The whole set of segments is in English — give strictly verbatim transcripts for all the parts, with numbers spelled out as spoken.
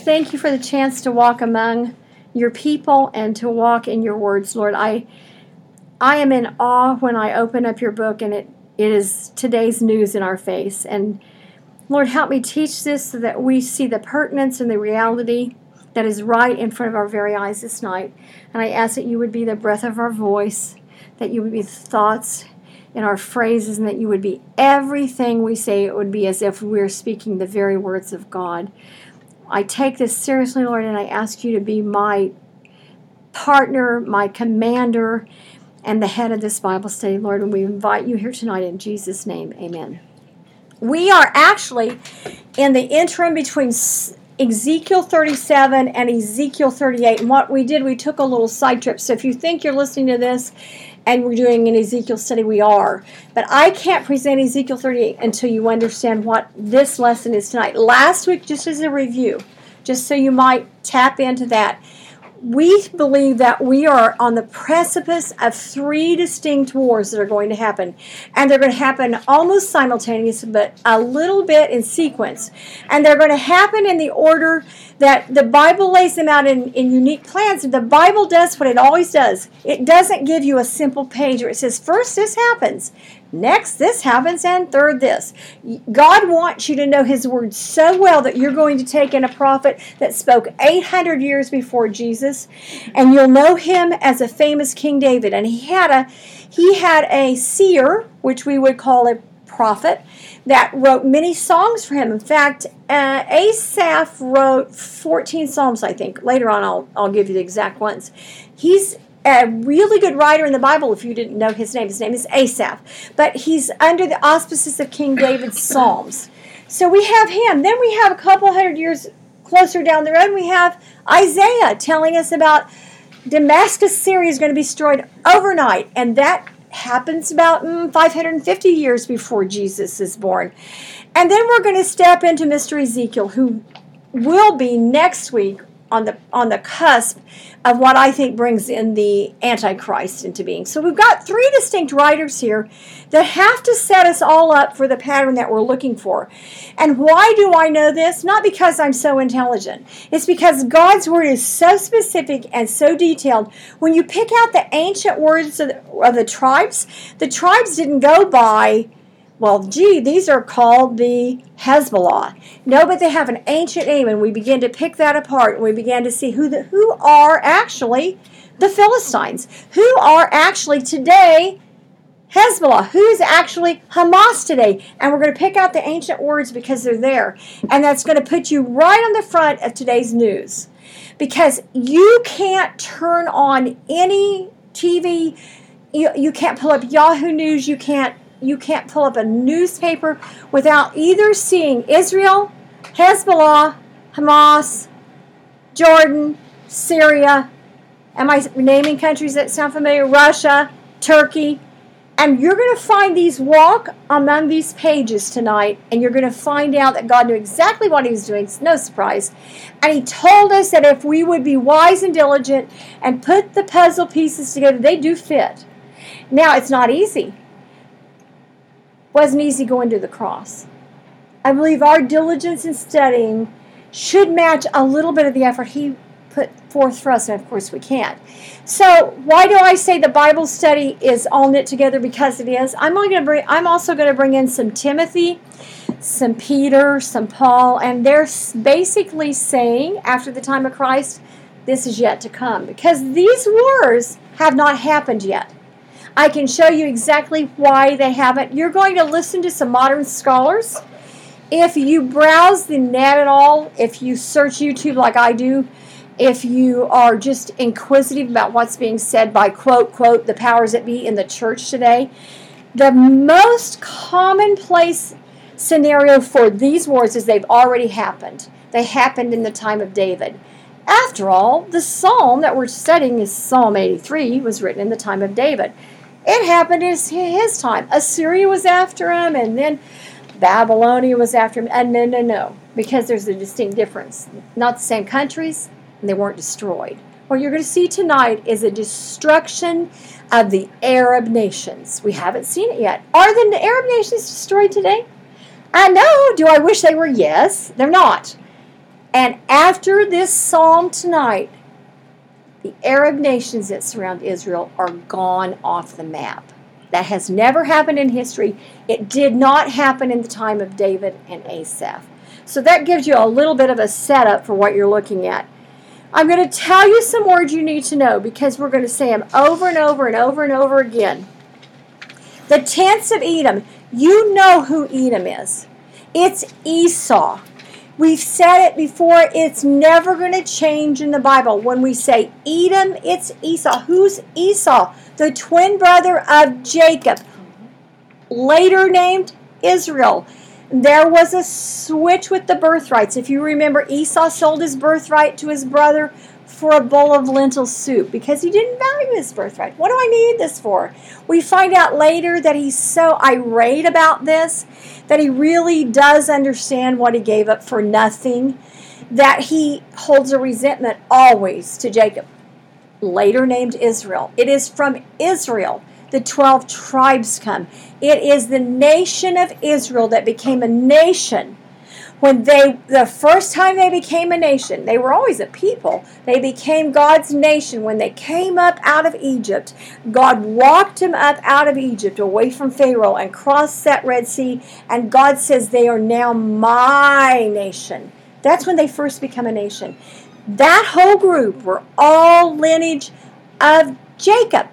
thank you for the chance to walk among your people and to walk in your words, Lord. I I am in awe when I open up your book and it, it is today's news in our face. And Lord, help me teach this so that we see the pertinence and the reality that is right in front of our very eyes this night. And I ask that you would be the breath of our voice, that you would be the thoughts in our phrases, and that you would be everything we say. It would be as if we were speaking the very words of God. I take this seriously, Lord, and I ask you to be my partner, my commander, and the head of this Bible study, Lord. And we invite you here tonight in Jesus' name. Amen. We are actually in the interim between Ezekiel thirty-seven and Ezekiel thirty-eight. And what we did, we took a little side trip. So if you think you're listening to this and we're doing an Ezekiel study, we are. But I can't present Ezekiel thirty-eight until you understand what this lesson is tonight. Last week, just as a review, just so you might tap into that, we believe that we are on the precipice of three distinct wars that are going to happen. And they're going to happen almost simultaneously, but a little bit in sequence. And they're going to happen in the order that the Bible lays them out in, in unique plans. The Bible does what it always does. It doesn't give you a simple page where it says, first this happens, next this happens, and third this. God wants you to know his word so well that you're going to take in a prophet that spoke eight hundred years before Jesus, and you'll know him as a famous King David. And he had a he had a seer, which we would call a prophet, that wrote many songs for him. In fact, uh, Asaph wrote fourteen psalms, I think. Later on, I'll I'll give you the exact ones. He's a really good writer in the Bible, if you didn't know his name. His name is Asaph. But he's under the auspices of King David's Psalms. So we have him. Then we have a couple hundred years closer down the road, we have Isaiah telling us about Damascus, Syria is going to be destroyed overnight. And that happens about mm, five hundred fifty years before Jesus is born. And then we're going to step into Mister Ezekiel, who will be next week on the on the cusp of what I think brings in the Antichrist into being. So we've got three distinct writers here that have to set us all up for the pattern that we're looking for. And why do I know this? Not because I'm so intelligent. It's because God's word is so specific and so detailed. When you pick out the ancient words of the, of the tribes, the tribes didn't go by, well, gee, these are called the Hezbollah. No, but they have an ancient name, and we begin to pick that apart, and we began to see who the, who are actually the Philistines, who are actually today Hezbollah, who's actually Hamas today. And we're going to pick out the ancient words because they're there. And that's going to put you right on the front of today's news. Because you can't turn on any T V, you, you can't pull up Yahoo News, you can't You can't pull up a newspaper without either seeing Israel, Hezbollah, Hamas, Jordan, Syria. Am I naming countries that sound familiar? Russia, Turkey. And you're going to find these walk among these pages tonight, and you're going to find out that God knew exactly what he was doing. It's no surprise. And he told us that if we would be wise and diligent and put the puzzle pieces together, they do fit. Now, it's not easy. Wasn't easy going to the cross. I believe our diligence in studying should match a little bit of the effort he put forth for us, and of course we can't. So why do I say the Bible study is all knit together? Because it is. I'm only going to bring. I'm also going to bring in some Timothy, some Peter, some Paul, and they're basically saying after the time of Christ, this is yet to come, because these wars have not happened yet. I can show you exactly why they haven't. You're going to listen to some modern scholars. If you browse the net at all, if you search YouTube like I do, if you are just inquisitive about what's being said by, quote, quote, the powers that be in the church today, the most commonplace scenario for these wars is they've already happened. They happened in the time of David. After all, the psalm that we're studying is Psalm eighty-three, was written in the time of David. It happened in his time. Assyria was after him, and then Babylonia was after him. And no, no, no, because there's a distinct difference. Not the same countries, and they weren't destroyed. What you're going to see tonight is a destruction of the Arab nations. We haven't seen it yet. Are the Arab nations destroyed today? I know. Do I wish they were? Yes. They're not. And after this psalm tonight, the Arab nations that surround Israel are gone off the map. That has never happened in history. It did not happen in the time of David and Asaph. So that gives you a little bit of a setup for what you're looking at. I'm going to tell you some words you need to know because we're going to say them over and over and over and over again. The tents of Edom. You know who Edom is. It's Esau. We've said it before. It's never going to change in the Bible. When we say Edom, it's Esau. Who's Esau? The twin brother of Jacob, later named Israel. There was a switch with the birthrights. If you remember, Esau sold his birthright to his brother for a bowl of lentil soup because he didn't value his birthright. What do I need this for? We find out later that he's so irate about this that he really does understand what he gave up for nothing, that he holds a resentment always to Jacob, later named Israel. It is from Israel the twelve tribes come. It is the nation of Israel that became a nation. When they, the first time they became a nation, they were always a people. They became God's nation. When they came up out of Egypt, God walked them up out of Egypt, away from Pharaoh, and crossed that Red Sea. And God says, they are now my nation. That's when they first become a nation. That whole group were all lineage of Jacob.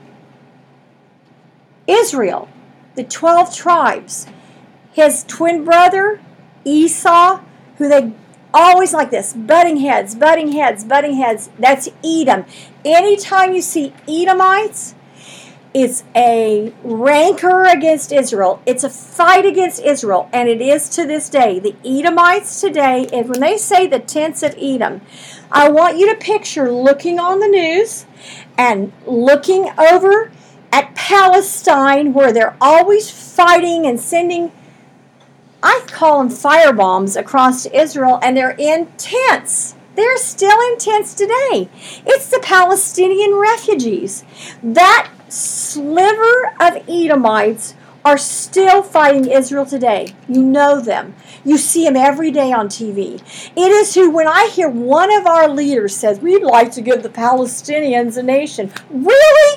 Israel, the twelve tribes. His twin brother, Esau, who they always like this, butting heads, butting heads, butting heads. That's Edom. Anytime you see Edomites, it's a rancor against Israel. It's a fight against Israel, and it is to this day. The Edomites today, and when they say the tents of Edom, I want you to picture looking on the news and looking over at Palestine, where they're always fighting and sending, I call them firebombs, across to Israel, and they're in tents. They're still in tents today. It's the Palestinian refugees. That sliver of Edomites are still fighting Israel today. You know them. You see them every day on T V. It is who, when I hear one of our leaders says, we'd like to give the Palestinians a nation. Really?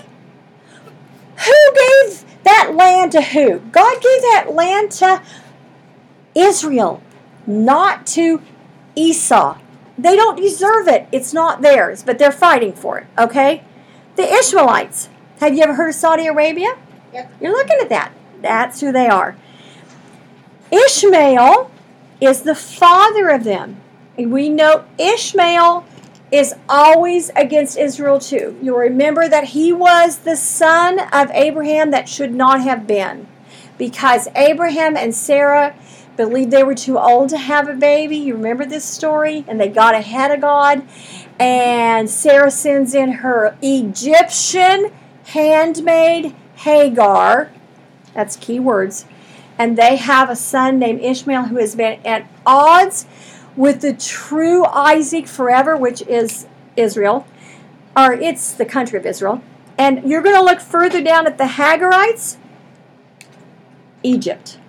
Who gave that land to who? God gave that land to Israel, not to Esau. They don't deserve it. It's not theirs, but they're fighting for it, okay? The Ishmaelites. Have you ever heard of Saudi Arabia? Yep. You're looking at that. That's who they are. Ishmael is the father of them. And we know Ishmael is always against Israel too. You'll remember that he was the son of Abraham that should not have been, because Abraham and Sarah believed they were too old to have a baby. You remember this story? And they got ahead of God. And Sarah sends in her Egyptian handmaid Hagar. That's key words. And they have a son named Ishmael who has been at odds with the true Isaac forever, which is Israel, or it's the country of Israel. And you're going to look further down at the Hagarites, Egypt.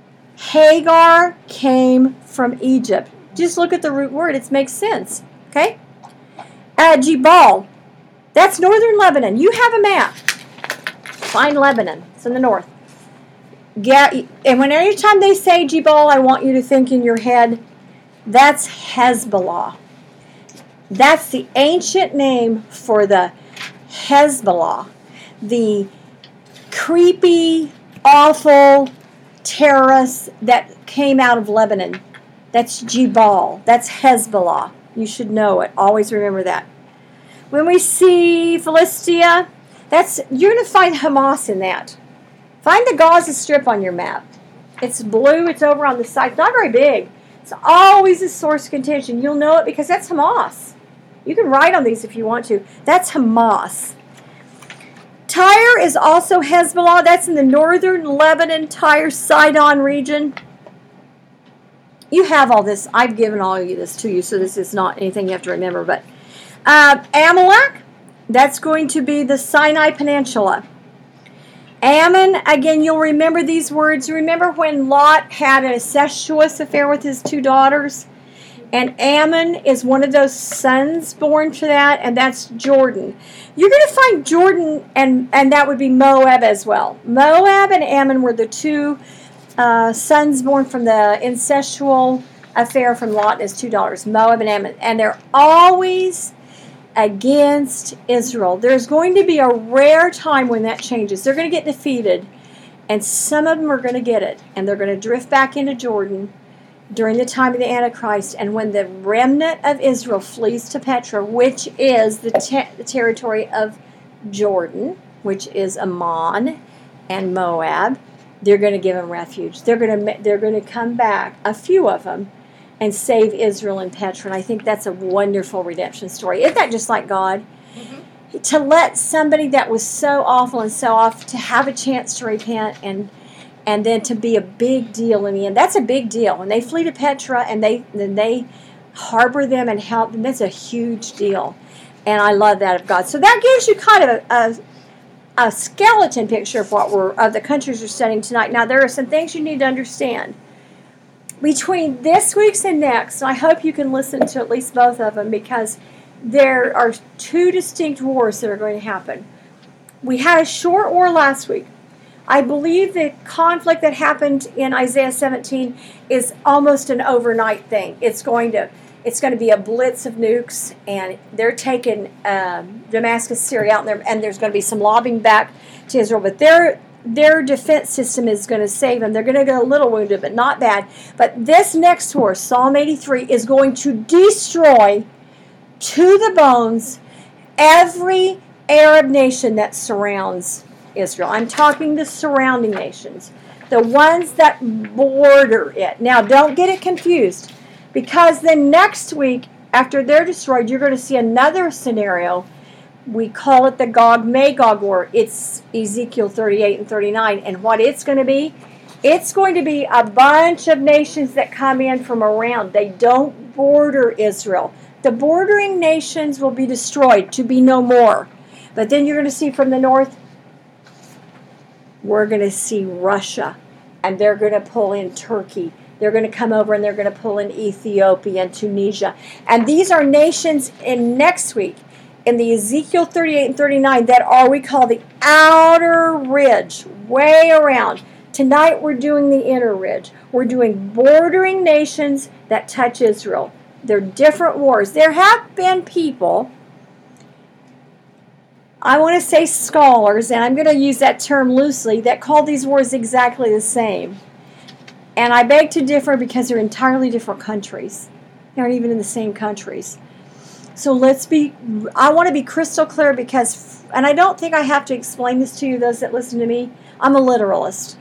Hagar came from Egypt. Just look at the root word. It makes sense. Okay? Uh, Jebal. That's northern Lebanon. You have a map. Find Lebanon. It's in the north. Get, and when every time they say Jebal, I want you to think in your head, that's Hezbollah. That's the ancient name for the Hezbollah, the creepy, awful terrorists that came out of Lebanon. That's Jebal. That's Hezbollah. You should know it. Always remember that. When we see Philistia, that's, you're going to find Hamas in that. Find the Gaza Strip on your map. It's blue. It's over on the side. It's not very big. It's always a source of contention. You'll know it because that's Hamas. You can write on these if you want to. That's Hamas. Tyre is also Hezbollah. That's in the northern Lebanon, Tyre, Sidon region. You have all this. I've given all of you this to you, so this is not anything you have to remember. But uh, Amalek, that's going to be the Sinai Peninsula. Ammon, again, you'll remember these words. Remember when Lot had an incestuous affair with his two daughters? And Ammon is one of those sons born to that, and that's Jordan. You're going to find Jordan, and, and that would be Moab as well. Moab and Ammon were the two uh, sons born from the incestual affair from Lot and his two daughters, Moab and Ammon. And they're always against Israel. There's going to be a rare time when that changes. They're going to get defeated, and some of them are going to get it, and they're going to drift back into Jordan during the time of the Antichrist. And when the remnant of Israel flees to Petra, which is the, te- the territory of Jordan, which is Ammon and Moab, they're going to give them refuge. They're going to they're going to come back, a few of them, and save Israel and Petra. And I think that's a wonderful redemption story. Isn't that just like God? Mm-hmm. To let somebody that was so awful and so off to have a chance to repent and and then to be a big deal in the end. That's a big deal. When they flee to Petra and they then they harbor them and help them, that's a huge deal. And I love that of God. So that gives you kind of a, a, a skeleton picture of what we're of the countries we're studying tonight. Now there are some things you need to understand. Between this week's and next, I hope you can listen to at least both of them, because there are two distinct wars that are going to happen. We had a short war last week. I believe the conflict that happened in Isaiah seventeen is almost an overnight thing. It's going to it's going to be a blitz of nukes, and they're taking um, Damascus, Syria out, and, and there's going to be some lobbing back to Israel. But their their defense system is going to save them. They're going to get a little wounded, but not bad. But this next war, Psalm eighty-three, is going to destroy to the bones every Arab nation that surrounds Israel. I'm talking the surrounding nations, the ones that border it. Now, don't get it confused, because then next week, after they're destroyed, you're going to see another scenario. We call it the Gog-Magog war. It's Ezekiel thirty-eight and thirty-nine, and what it's going to be, it's going to be a bunch of nations that come in from around. They don't border Israel. The bordering nations will be destroyed to be no more. But then you're going to see from the north, we're going to see Russia, and they're going to pull in Turkey. They're going to come over and they're going to pull in Ethiopia and Tunisia. And these are nations in next week, in the Ezekiel thirty-eight and thirty-nine, that are, we call the outer ridge, way around. Tonight we're doing the inner ridge. We're doing bordering nations that touch Israel. They're different wars. There have been people, I want to say scholars, and I'm going to use that term loosely, that call these wars exactly the same. And I beg to differ, because they're entirely different countries. They aren't even in the same countries. So let's be, I want to be crystal clear, because, and I don't think I have to explain this to you, those that listen to me, I'm a literalist.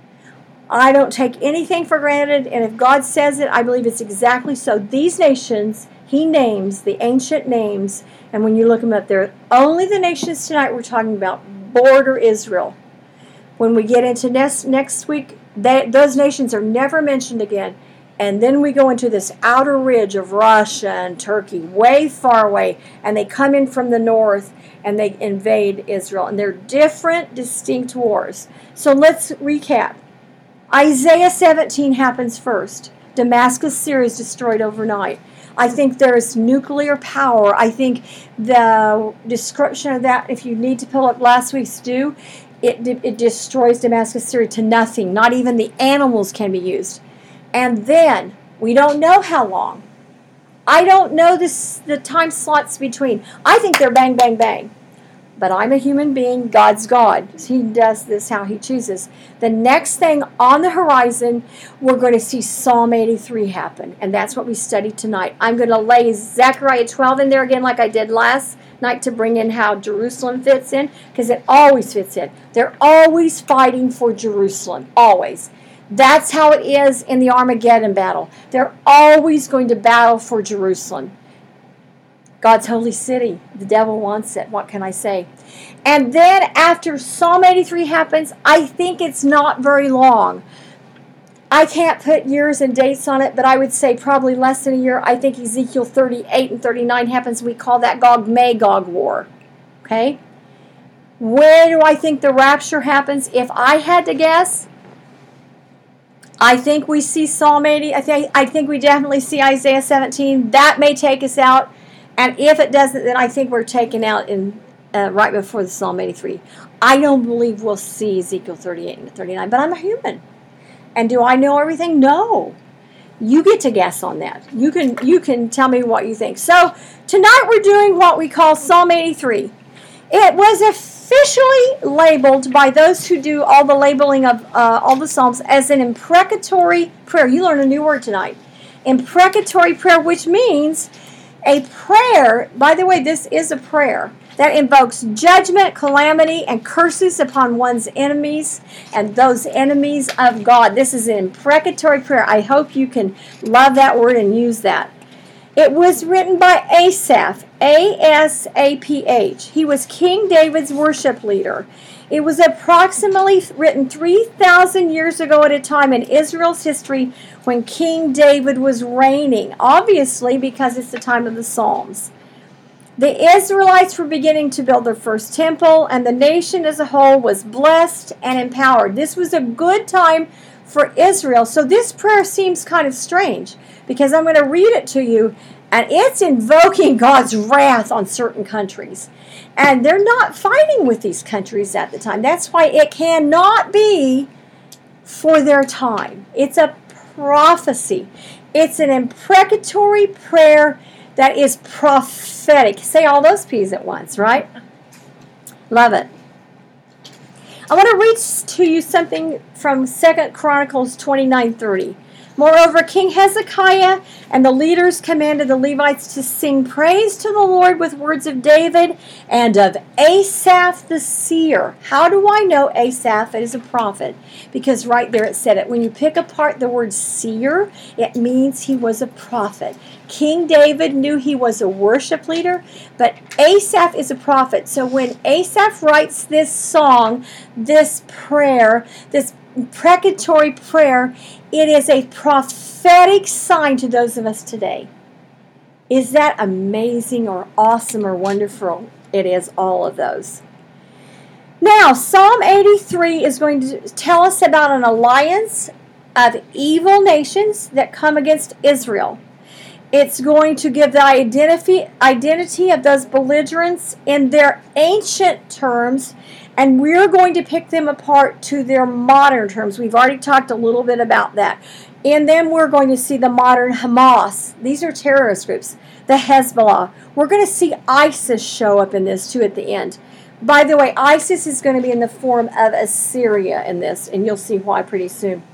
I don't take anything for granted, and if God says it, I believe it's exactly so. These nations, He names, the ancient names, and when you look them up, they're only the nations tonight we're talking about border Israel. When we get into next, next week, they, those nations are never mentioned again. And then we go into this outer ridge of Russia and Turkey, way far away, and they come in from the north and they invade Israel. And they're different, distinct wars. So let's recap. Isaiah seventeen happens first. Damascus, Syria is destroyed overnight. I think there's nuclear power. I think the description of that, if you need to pull up last week's do, it, it destroys Damascus, Syria to nothing. Not even the animals can be used. And then, we don't know how long. I don't know this, the time slots between. I think they're bang, bang, bang. But I'm a human being. God's God. He does this how He chooses. The next thing on the horizon, we're going to see Psalm eighty-three happen. And that's what we studied tonight. I'm going to lay Zechariah twelve in there again like I did last night to bring in how Jerusalem fits in. Because it always fits in. They're always fighting for Jerusalem. Always. That's how it is in the Armageddon battle. They're always going to battle for Jerusalem. God's holy city. The devil wants it. What can I say? And then after Psalm eighty-three happens, I think it's not very long. I can't put years and dates on it, but I would say probably less than a year. I think Ezekiel thirty-eight and thirty-nine happens. We call that Gog-Magog war. Okay? Where do I think the rapture happens? If I had to guess, I think we see Psalm eighty. I think I think we definitely see Isaiah seventeen. That may take us out, and if it doesn't, then I think we're taken out in uh, right before the Psalm eighty-three. I don't believe we'll see Ezekiel thirty-eight and thirty-nine, but I'm a human, and do I know everything? No. You get to guess on that. You can you can tell me what you think. So tonight we're doing what we call Psalm eighty-three. It was officially labeled by those who do all the labeling of uh, all the Psalms as an imprecatory prayer. You learned a new word tonight. Imprecatory prayer, which means a prayer. By the way, this is a prayer that invokes judgment, calamity, and curses upon one's enemies and those enemies of God. This is an imprecatory prayer. I hope you can love that word and use that. It was written by Asaph, A S A P H. He was King David's worship leader. It was approximately written three thousand years ago at a time in Israel's history when King David was reigning, obviously because it's the time of the Psalms. The Israelites were beginning to build their first temple, and the nation as a whole was blessed and empowered. This was a good time for Israel. So this prayer seems kind of strange, because I'm going to read it to you, and it's invoking God's wrath on certain countries. And they're not fighting with these countries at the time. That's why it cannot be for their time. It's a prophecy. It's an imprecatory prayer that is prophetic. Say all those P's at once, right? Love it. I want to read to you something from Second Chronicles twenty-nine thirty. Moreover, King Hezekiah and the leaders commanded the Levites to sing praise to the Lord with words of David and of Asaph the seer. How do I know Asaph is a prophet? Because right there it said it. When you pick apart the word seer, it means he was a prophet. King David knew he was a worship leader, but Asaph is a prophet. So when Asaph writes this song, this prayer, this imprecatory prayer, it is a prophetic sign to those of us today. Is that amazing or awesome or wonderful? It is all of those. Now, Psalm eighty-three is going to tell us about an alliance of evil nations that come against Israel. It's going to give the identity, identity of those belligerents in their ancient terms, and we're going to pick them apart to their modern terms. We've already talked a little bit about that. And then we're going to see the modern Hamas. These are terrorist groups. The Hezbollah. We're going to see ISIS show up in this too at the end. By the way, ISIS is going to be in the form of Assyria in this, and you'll see why pretty soon.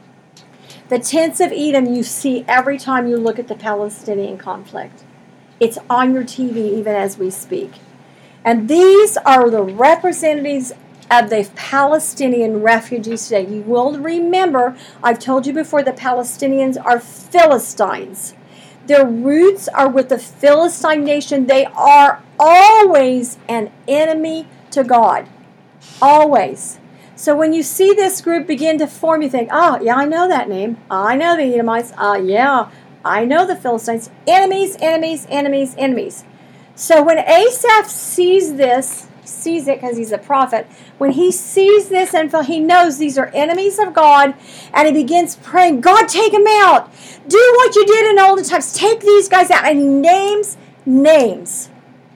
The tents of Edom you see every time you look at the Palestinian conflict. It's on your T V even as we speak. And these are the representatives of the Palestinian refugees today. You will remember, I've told you before, the Palestinians are Philistines. Their roots are with the Philistine nation. They are always an enemy to God. Always. So when you see this group begin to form, you think, oh, yeah, I know that name. I know the Edomites. Uh, yeah, I know the Philistines. Enemies, enemies, enemies, enemies. So when Asaph sees this, sees it because he's a prophet, when he sees this and he knows these are enemies of God, and he begins praying, God, take them out. Do what you did in olden times. Take these guys out. And he names names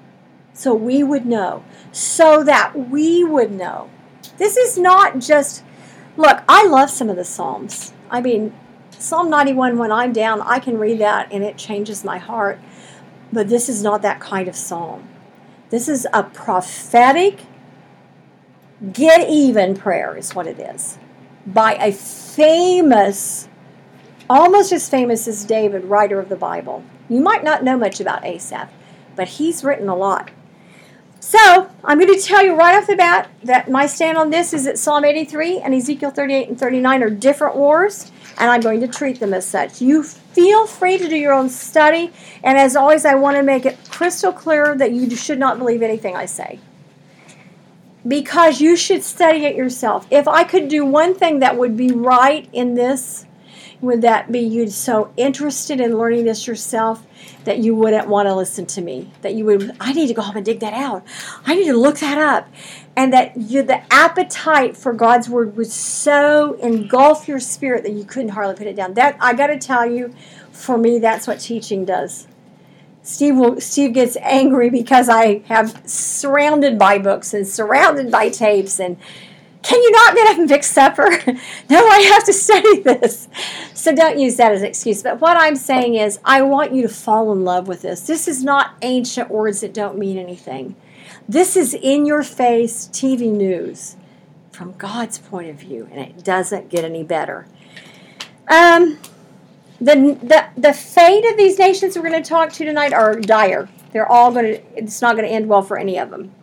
so we would know, so that we would know. This is not just, look, I love some of the Psalms. I mean, Psalm ninety-one, when I'm down, I can read that and it changes my heart. But this is not that kind of psalm. This is a prophetic, get even prayer is what it is. By a famous, almost as famous as David, writer of the Bible. You might not know much about Asaph, but he's written a lot. So, I'm going to tell you right off the bat that my stand on this is that Psalm eighty-three and Ezekiel thirty-eight and thirty-nine are different wars, and I'm going to treat them as such. You feel free to do your own study, and as always, I want to make it crystal clear that you should not believe anything I say, because you should study it yourself. If I could do one thing that would be right in this, would that be you so interested in learning this yourself that you wouldn't want to listen to me? That you would, I need to go home and dig that out. I need to look that up. And that you, the appetite for God's Word would so engulf your spirit that you couldn't hardly put it down. That, I got to tell you, for me, that's what teaching does. Steve will, Steve gets angry because I have surrounded by books and surrounded by tapes and can you not get up and fix supper? No, I have to study this. So don't use that as an excuse. But what I'm saying is I want you to fall in love with this. This is not ancient words that don't mean anything. This is in-your-face T V news from God's point of view, and it doesn't get any better. Um, the, the, the fate of these nations we're going to talk to tonight are dire. They're all going to, it's not going to end well for any of them.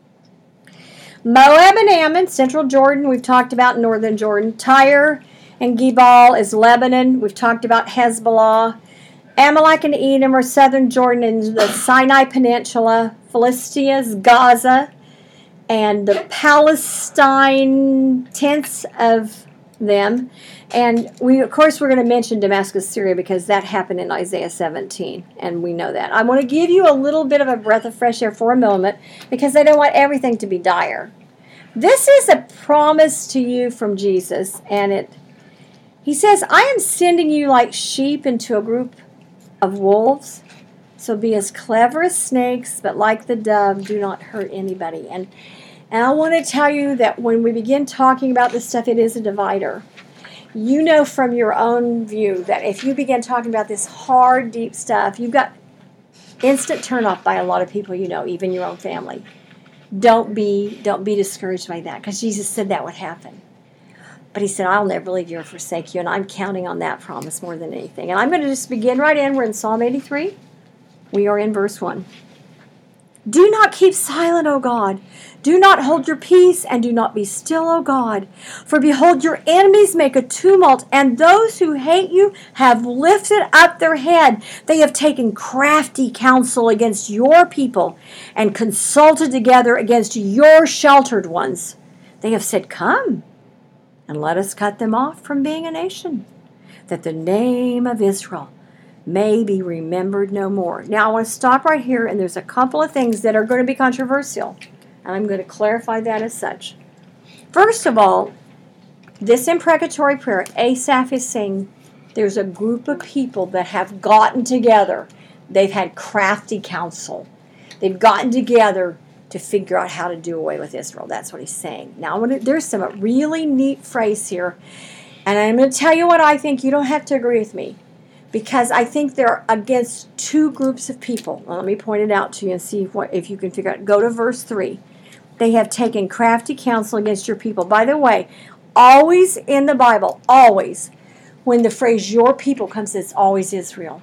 Moab and Ammon, central Jordan, we've talked about northern Jordan. Tyre and Gebal is Lebanon. We've talked about Hezbollah. Amalek and Edom are southern Jordan and the Sinai Peninsula. Philistia is Gaza. And the Palestine tenths of them. And we, of course, we're going to mention Damascus, Syria, because that happened in Isaiah seventeen, and we know that. I want to give you a little bit of a breath of fresh air for a moment, because I don't want everything to be dire. This is a promise to you from Jesus, and it. He says, I am sending you like sheep into a group of wolves, so be as clever as snakes, but like the dove, do not hurt anybody. And, and I want to tell you that when we begin talking about this stuff, it is a divider. You know from your own view that if you begin talking about this hard, deep stuff, you've got instant turn off by a lot of people you know, even your own family. Don't be don't be discouraged by that, because Jesus said that would happen. But he said, I'll never leave you or forsake you, and I'm counting on that promise more than anything. And I'm going to just begin right in. We're in Psalm eighty-three. We are in verse one. Do not keep silent, O God. Do not hold your peace, and do not be still, O God. For behold, your enemies make a tumult, and those who hate you have lifted up their head. They have taken crafty counsel against your people, and consulted together against your sheltered ones. They have said, come, and let us cut them off from being a nation, that the name of Israel may be remembered no more. Now, I want to stop right here, and there's a couple of things that are going to be controversial, and I'm going to clarify that as such. First of all, this imprecatory prayer, Asaph is saying there's a group of people that have gotten together. They've had crafty counsel. They've gotten together to figure out how to do away with Israel. That's what he's saying. Now, I want to, there's some really neat phrase here, and I'm going to tell you what I think. You don't have to agree with me, because I think they're against two groups of people. Well, let me point it out to you and see what if you can figure out. Go to verse three. They have taken crafty counsel against your people. By the way, always in the Bible, always, when the phrase your people comes, it's always Israel.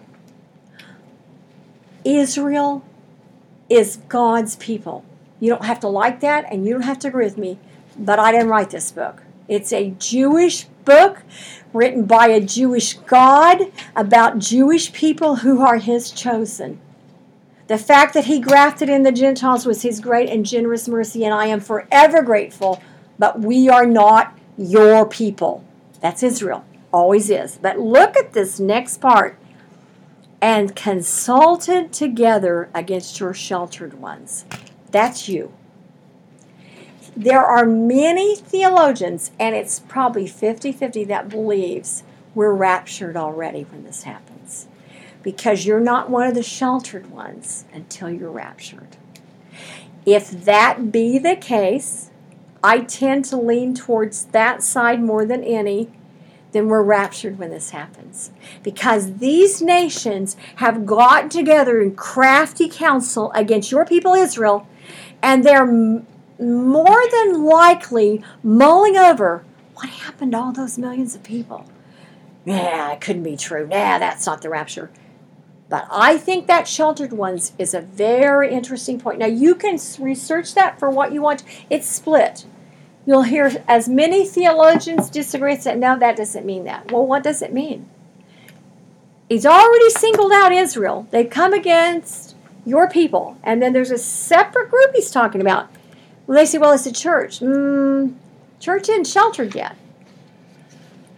Israel is God's people. You don't have to like that, and you don't have to agree with me, but I didn't write this book. It's a Jewish book written by a Jewish God about Jewish people who are his chosen. The fact that he grafted in the Gentiles was his great and generous mercy, and I am forever grateful, but we are not your people. That's Israel. Always is. But look at this next part. And consulted together against your sheltered ones. That's you. There are many theologians, and it's probably fifty-fifty that believes we're raptured already when this happens. Because you're not one of the sheltered ones until you're raptured. If that be the case, I tend to lean towards that side more than any, then we're raptured when this happens. Because these nations have gotten together in crafty counsel against your people Israel, and they're m- more than likely mulling over what happened to all those millions of people. Nah, it couldn't be true. Nah, that's not the rapture. But I think that sheltered ones is a very interesting point. Now, you can research that for what you want. It's split. You'll hear as many theologians disagree and say, no, that doesn't mean that. Well, what does it mean? He's already singled out Israel. They come against your people. And then there's a separate group he's talking about. Well, they say, well, it's the church. Mm, church isn't sheltered yet.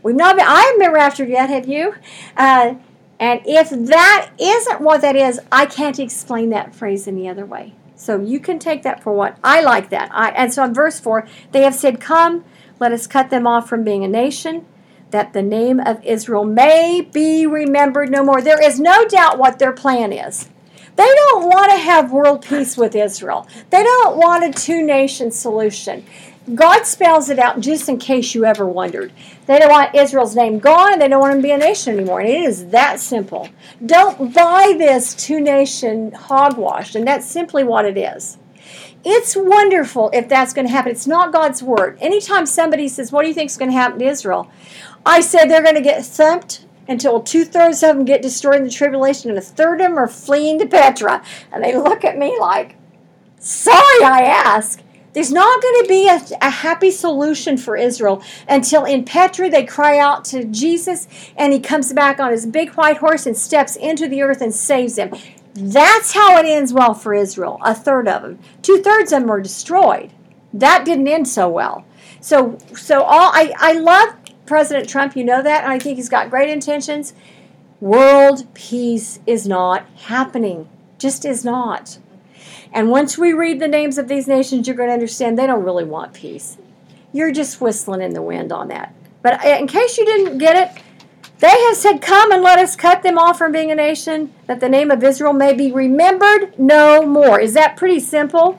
We've not been, I haven't been raptured yet, have you? Uh, and if that isn't what that is, I can't explain that phrase any other way. So you can take that for what I like that. I, and so in verse four, they have said, come, let us cut them off from being a nation, that the name of Israel may be remembered no more. There is no doubt what their plan is. They don't want to have world peace with Israel. They don't want a two-nation solution. God spells it out just in case you ever wondered. They don't want Israel's name gone, and they don't want them to be a nation anymore. And it is that simple. Don't buy this two-nation hogwash, and that's simply what it is. It's wonderful if that's going to happen. It's not God's word. Anytime somebody says, what do you think is going to happen to Israel? I said they're going to get thumped until two-thirds of them get destroyed in the tribulation, and a third of them are fleeing to Petra. And they look at me like, sorry I ask. There's not going to be a, a happy solution for Israel until in Petra they cry out to Jesus and he comes back on his big white horse and steps into the earth and saves them. That's how it ends well for Israel, a third of them. Two-thirds of them are destroyed. That didn't end so well. So so all I, I love President Trump, you know that, and I think he's got great intentions. World peace is not happening. Just is not. And once we read the names of these nations, you're going to understand they don't really want peace. You're just whistling in the wind on that. But in case you didn't get it, they have said, come and let us cut them off from being a nation, that the name of Israel may be remembered no more. Is that pretty simple?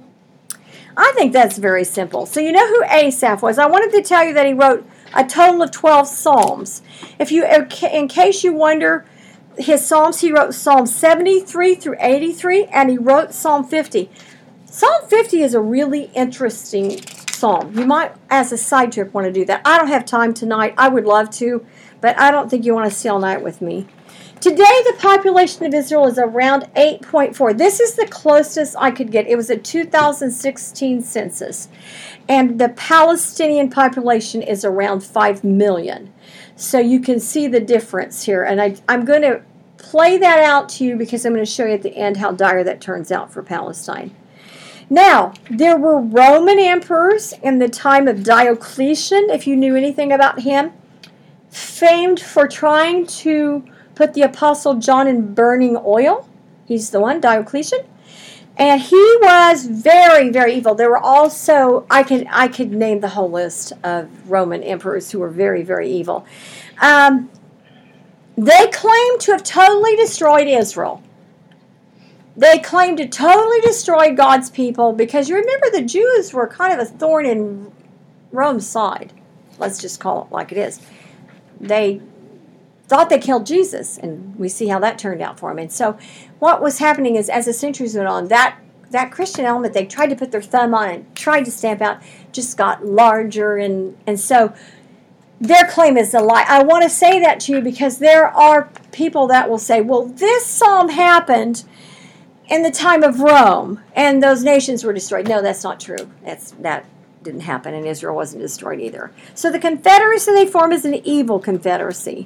I think that's very simple. So you know who Asaph was. I wanted to tell you that he wrote a total of twelve psalms. If you, in case you wonder, his psalms, he wrote Psalm seventy-three through eighty-three, and he wrote Psalm fifty. Psalm fifty is a really interesting psalm. You might, as a side trip, want to do that. I don't have time tonight. I would love to, but I don't think you want to stay all night with me. Today, the population of Israel is around eight point four. This is the closest I could get. It was a two thousand sixteen census, and the Palestinian population is around five million. So you can see the difference here, and I, I'm going to play that out to you because I'm going to show you at the end how dire that turns out for Palestine. Now, there were Roman emperors in the time of Diocletian, if you knew anything about him, famed for trying to put the Apostle John in burning oil. He's the one, Diocletian. And he was very, very evil. There were also, I could I could name the whole list of Roman emperors who were very, very evil. Um, they claimed to have totally destroyed Israel. They claimed to totally destroy God's people because you remember the Jews were kind of a thorn in Rome's side. Let's just call it like it is. They thought they killed Jesus, and we see how that turned out for them. And so what was happening is, as the centuries went on, that, that Christian element they tried to put their thumb on and tried to stamp out just got larger, and, and so their claim is a lie. I want to say that to you because there are people that will say, well, this psalm happened in the time of Rome, and those nations were destroyed. No, that's not true. That's that didn't happen, and Israel wasn't destroyed either. So the confederacy they form is an evil confederacy.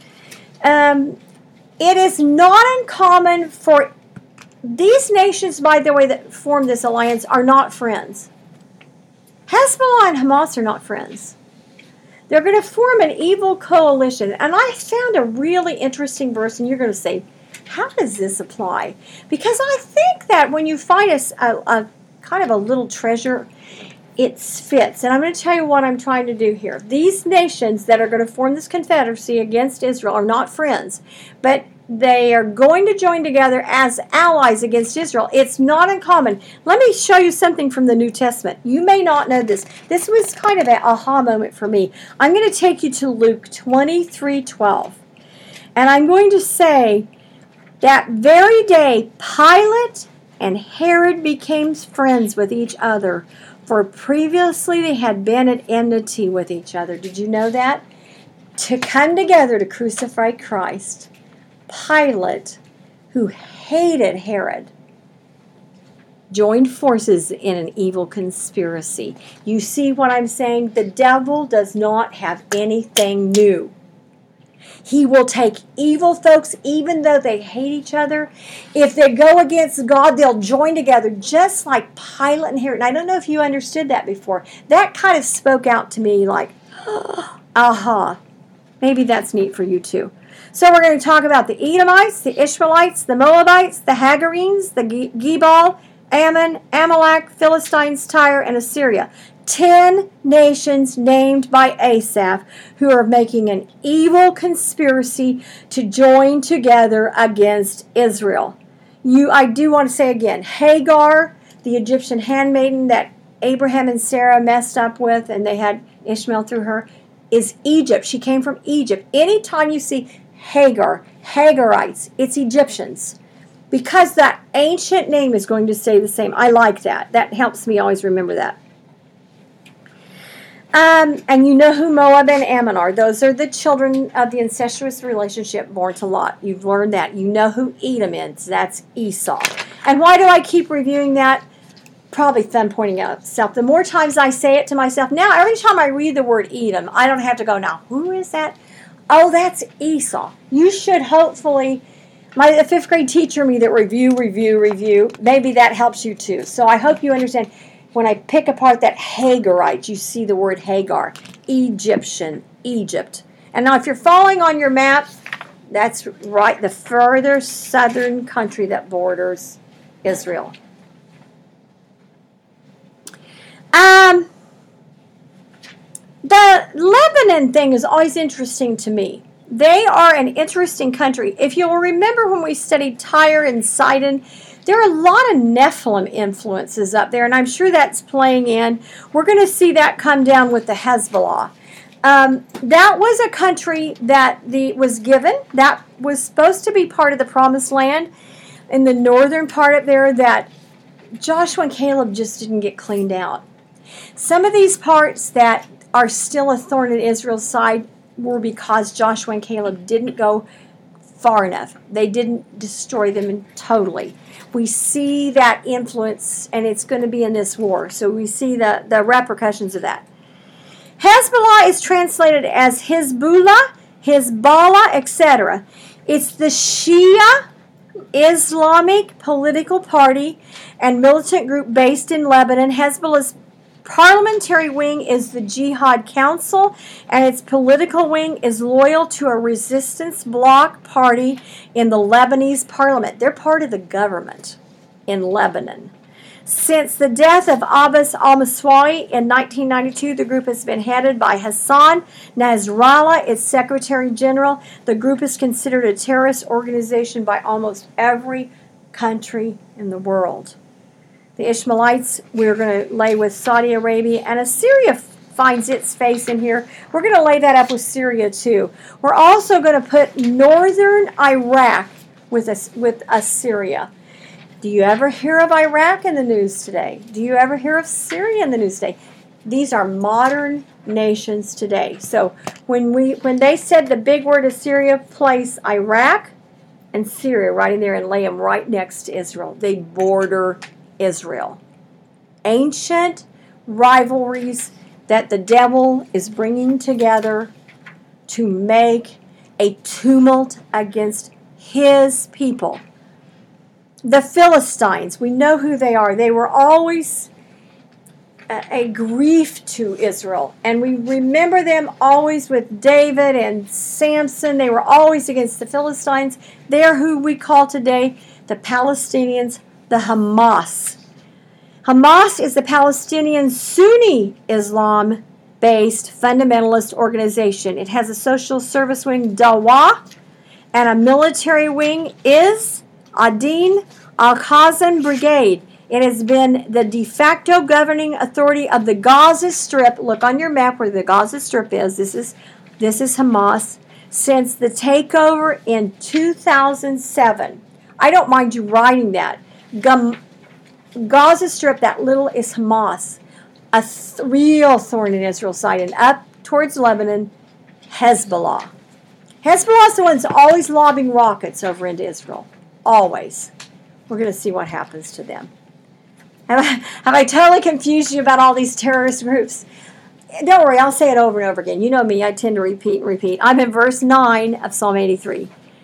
Um, it is not uncommon for these nations, by the way, that form this alliance are not friends. Hezbollah and Hamas are not friends. They're going to form an evil coalition. And I found a really interesting verse, and you're going to say, how does this apply? Because I think that when you find a, a, a kind of a little treasure, it fits. And I'm going to tell you what I'm trying to do here. These nations that are going to form this confederacy against Israel are not friends, but they are going to join together as allies against Israel. It's not uncommon. Let me show you something from the New Testament. You may not know this. This was kind of an aha moment for me. I'm going to take you to Luke twenty-three twelve. And I'm going to say that very day Pilate and Herod became friends with each other, for previously they had been at enmity with each other. Did you know that? To come together to crucify Christ, Pilate, who hated Herod, joined forces in an evil conspiracy. You see what I'm saying? The devil does not have anything new. He will take evil folks, even though they hate each other. If they go against God, they'll join together, just like Pilate and Herod. And I don't know if you understood that before. That kind of spoke out to me like, oh, Aha. Maybe that's neat for you too. So we're going to talk about the Edomites, the Ishmaelites, the Moabites, the Hagarenes, the Gebal, Ammon, Amalek, Philistines, Tyre, and Assyria. Ten nations named by Asaph who are making an evil conspiracy to join together against Israel. You, I do want to say again, Hagar, the Egyptian handmaiden that Abraham and Sarah messed up with, and they had Ishmael through her, is Egypt. She came from Egypt. Anytime you see Hagar, Hagarites, it's Egyptians. Because that ancient name is going to stay the same. I like that. That helps me always remember that. Um, and you know who Moab and Ammon are. Those are the children of the incestuous relationship born to Lot. You've learned that. You know who Edom is. That's Esau. And why do I keep reviewing that? Probably fun pointing out itself. The more times I say it to myself, now every time I read the word Edom, I don't have to go, now, who is that? Oh, that's Esau. You should hopefully, my the fifth grade teacher me that review, review, review, maybe that helps you too. So I hope you understand. When I pick apart that Hagarite, you see the word Hagar, Egyptian, Egypt. And now if you're following on your map, that's right, the further southern country that borders Israel. Um, the Lebanon thing is always interesting to me. They are an interesting country. If you'll remember when we studied Tyre and Sidon, there are a lot of Nephilim influences up there, and I'm sure that's playing in. We're going to see that come down with the Hezbollah. Um, that was a country that the was given. That was supposed to be part of the Promised Land in the northern part of there that Joshua and Caleb just didn't get cleaned out. Some of these parts that are still a thorn in Israel's side were because Joshua and Caleb didn't go far enough. They didn't destroy them totally. We see that influence, and it's going to be in this war. So we see the, the repercussions of that. Hezbollah is translated as Hezbollah, Hezbollah, et cetera. It's the Shia Islamic political party and militant group based in Lebanon. Hezbollah's parliamentary wing is the Jihad Council, and its political wing is loyal to a resistance bloc party in the Lebanese parliament. They're part of the government in Lebanon. Since the death of Abbas al-Maswai in nineteen ninety-two, the group has been headed by Hassan Nasrallah, its Secretary General. The group is considered a terrorist organization by almost every country in the world. The Ishmaelites, we're going to lay with Saudi Arabia, and Assyria finds its face in here. We're going to lay that up with Syria too. We're also going to put northern Iraq with, us, with Assyria. Do you ever hear of Iraq in the news today? Do you ever hear of Syria in the news today? These are modern nations today. So when we when they said the big word Assyria, place Iraq and Syria right in there and lay them right next to Israel. They border Israel. Ancient rivalries that the devil is bringing together to make a tumult against his people. The Philistines, we know who they are. They were always a, a grief to Israel. And we remember them always with David and Samson. They were always against the Philistines. They're who we call today the Palestinians, the Hamas. Hamas is the Palestinian Sunni Islam-based fundamentalist organization. It has a social service wing, Dawah, and a military wing is Adin Al-Qassam Brigade. It has been the de facto governing authority of the Gaza Strip. Look on your map where the Gaza Strip is. This is, this is Hamas. Since the takeover in two thousand seven. I don't mind you writing that. Gum, Gaza Strip, that little is Hamas. A th- real thorn in Israel's side. And up towards Lebanon, Hezbollah. Hezbollah is the one that's always lobbing rockets over into Israel. Always. We're going to see what happens to them. Have I, have I totally confused you about all these terrorist groups? Don't worry, I'll say it over and over again. You know me, I tend to repeat and repeat. I'm in verse nine of Psalm eighty-three.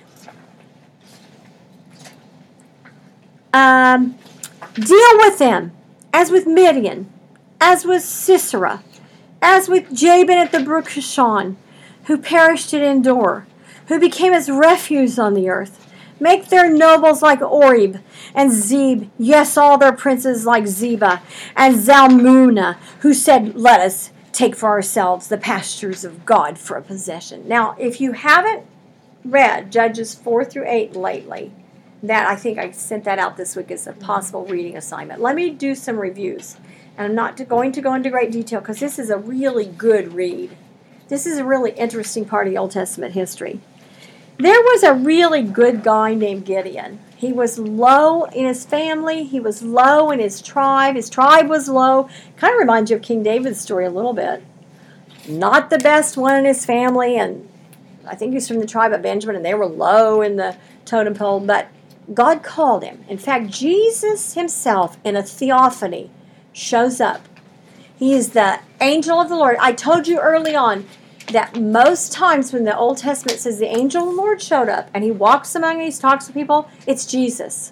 Um, deal with them as with Midian, as with Sisera, as with Jabin at the brook Kishon. who perished at Endor, who became as refuse on the earth. Make their nobles like Oreb and Zeb, yes, all their princes like Zeba and Zalmunna, who said, let us take for ourselves the pastures of God for a possession. Now, if you haven't read Judges four through eight lately, that I think I sent that out this week as a possible reading assignment. Let me do some reviews. And I'm not going to go into great detail because this is a really good read. This is a really interesting part of the Old Testament history. There was a really good guy named Gideon. He was low in his family. He was low in his tribe. His tribe was low. Kind of reminds you of King David's story a little bit. Not the best one in his family, and I think he's from the tribe of Benjamin, and they were low in the totem pole, but God called him. In fact, Jesus himself in a theophany shows up. He is the angel of the Lord. I told you early on that most times when the Old Testament says the angel of the Lord showed up and he walks among these, talks to people, it's Jesus.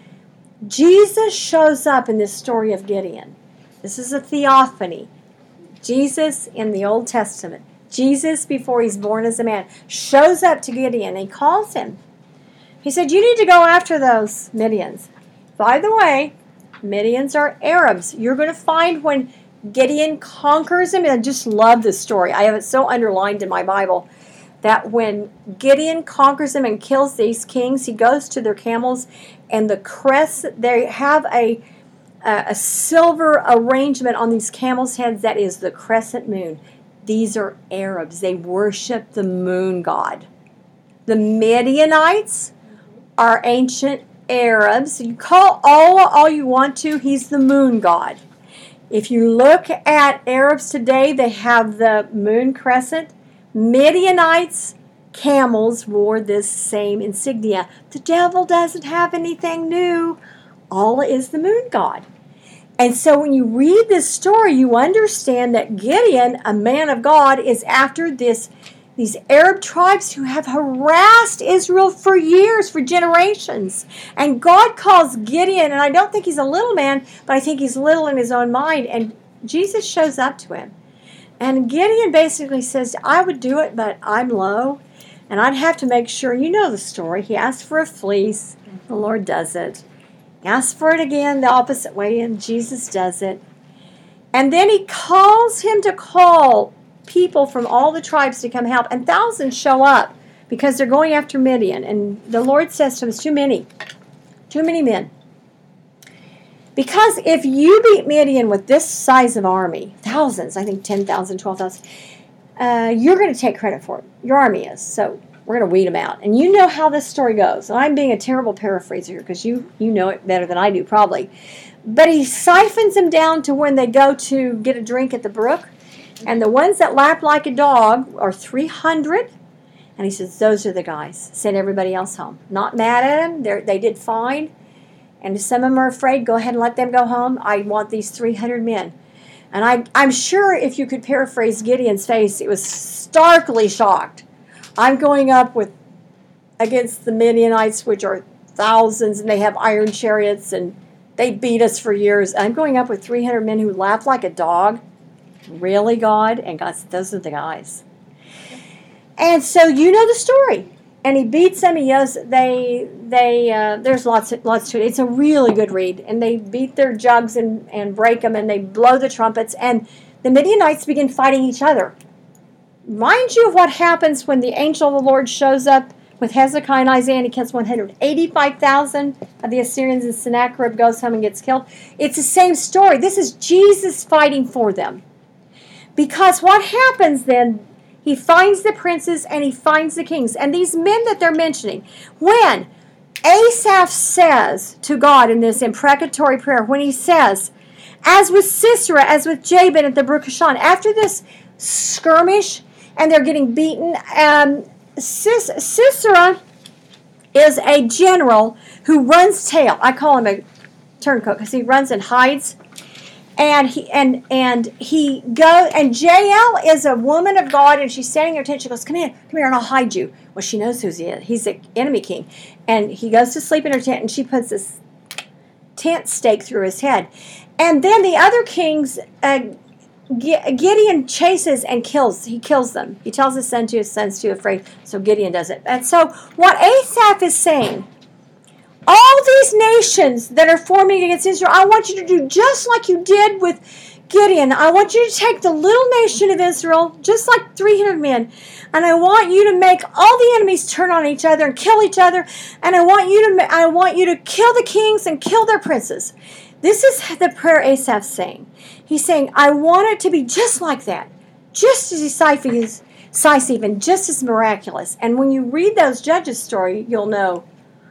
Jesus shows up in this story of Gideon. This is a theophany. Jesus in the Old Testament, Jesus before he's born as a man, shows up to Gideon and he calls him. He said, you need to go after those Midians. By the way, Midians are Arabs. You're going to find when Gideon conquers them, and I just love this story. I have it so underlined in my Bible that when Gideon conquers them and kills these kings, he goes to their camels, and the crest, they have a, a, a silver arrangement on these camels' heads that is the crescent moon. These are Arabs. They worship the moon god. The Midianites are ancient Arabs. You call Allah all you want to, he's the moon god. If you look at Arabs today, they have the moon crescent. Midianites, camels wore this same insignia. The devil doesn't have anything new. Allah is the moon god. And so when you read this story, you understand that Gideon, a man of God, is after this these Arab tribes who have harassed Israel for years, for generations. And God calls Gideon, and I don't think he's a little man, but I think he's little in his own mind. And Jesus shows up to him. And Gideon basically says, I would do it, but I'm low. And I'd have to make sure, you know the story. He asked for a fleece. The Lord does it. He asks for it again the opposite way, and Jesus does it. And then he calls him to call people from all the tribes to come help, and thousands show up because they're going after Midian, and the Lord says to them, it's too many, too many men. Because if you beat Midian with this size of army, thousands, I think ten thousand, twelve thousand, uh, you're going to take credit for it. Your army is, so we're going to weed them out. And you know how this story goes. And I'm being a terrible paraphraser here because you, you know it better than I do probably. But he siphons them down to when they go to get a drink at the brook. And the ones that lap like a dog are three hundred. And he says, those are the guys. Send everybody else home. Not mad at them. They're, they did fine. And if some of them are afraid, go ahead and let them go home. I want these three hundred men. And I, I'm sure if you could paraphrase Gideon's face, it was starkly shocked. I'm going up with against the Midianites, which are thousands, and they have iron chariots, and they beat us for years. I'm going up with three hundred men who laugh like a dog. Really, God? And God said, those are the guys. And so you know the story. And he beats them. He yells, they, they, uh, there's lots, lots to it. It's a really good read. And they beat their jugs and, and break them, and they blow the trumpets. And the Midianites begin fighting each other. Mind you of what happens when the angel of the Lord shows up with Hezekiah and Isaiah, and he kills one hundred eighty-five thousand of the Assyrians, and Sennacherib goes home and gets killed. It's the same story. This is Jesus fighting for them. Because what happens then, he finds the princes and he finds the kings. And these men that they're mentioning, when Asaph says to God in this imprecatory prayer, when he says, as with Sisera, as with Jabin at the brook Kishon, after this skirmish and they're getting beaten, um, Sis- Sisera is a general who runs tail. I call him a turncoat because he runs and hides. And he and and he goes, and Jael is a woman of God, and she's standing in her tent. She goes, come here, come here, and I'll hide you. Well, she knows who he is. He's the enemy king. And he goes to sleep in her tent, and she puts this tent stake through his head. And then the other kings uh, Gideon chases and kills. He kills them. He tells his son to his sons to afraid. So Gideon does it. And so what Asaph is saying, all these nations that are forming against Israel, I want you to do just like you did with Gideon. I want you to take the little nation of Israel, just like three hundred men, and I want you to make all the enemies turn on each other and kill each other. And I want you to, I want you to kill the kings and kill their princes. This is the prayer Asaph's saying. He's saying, I want it to be just like that, just as decisive and just as miraculous. And when you read those Judges story, you'll know,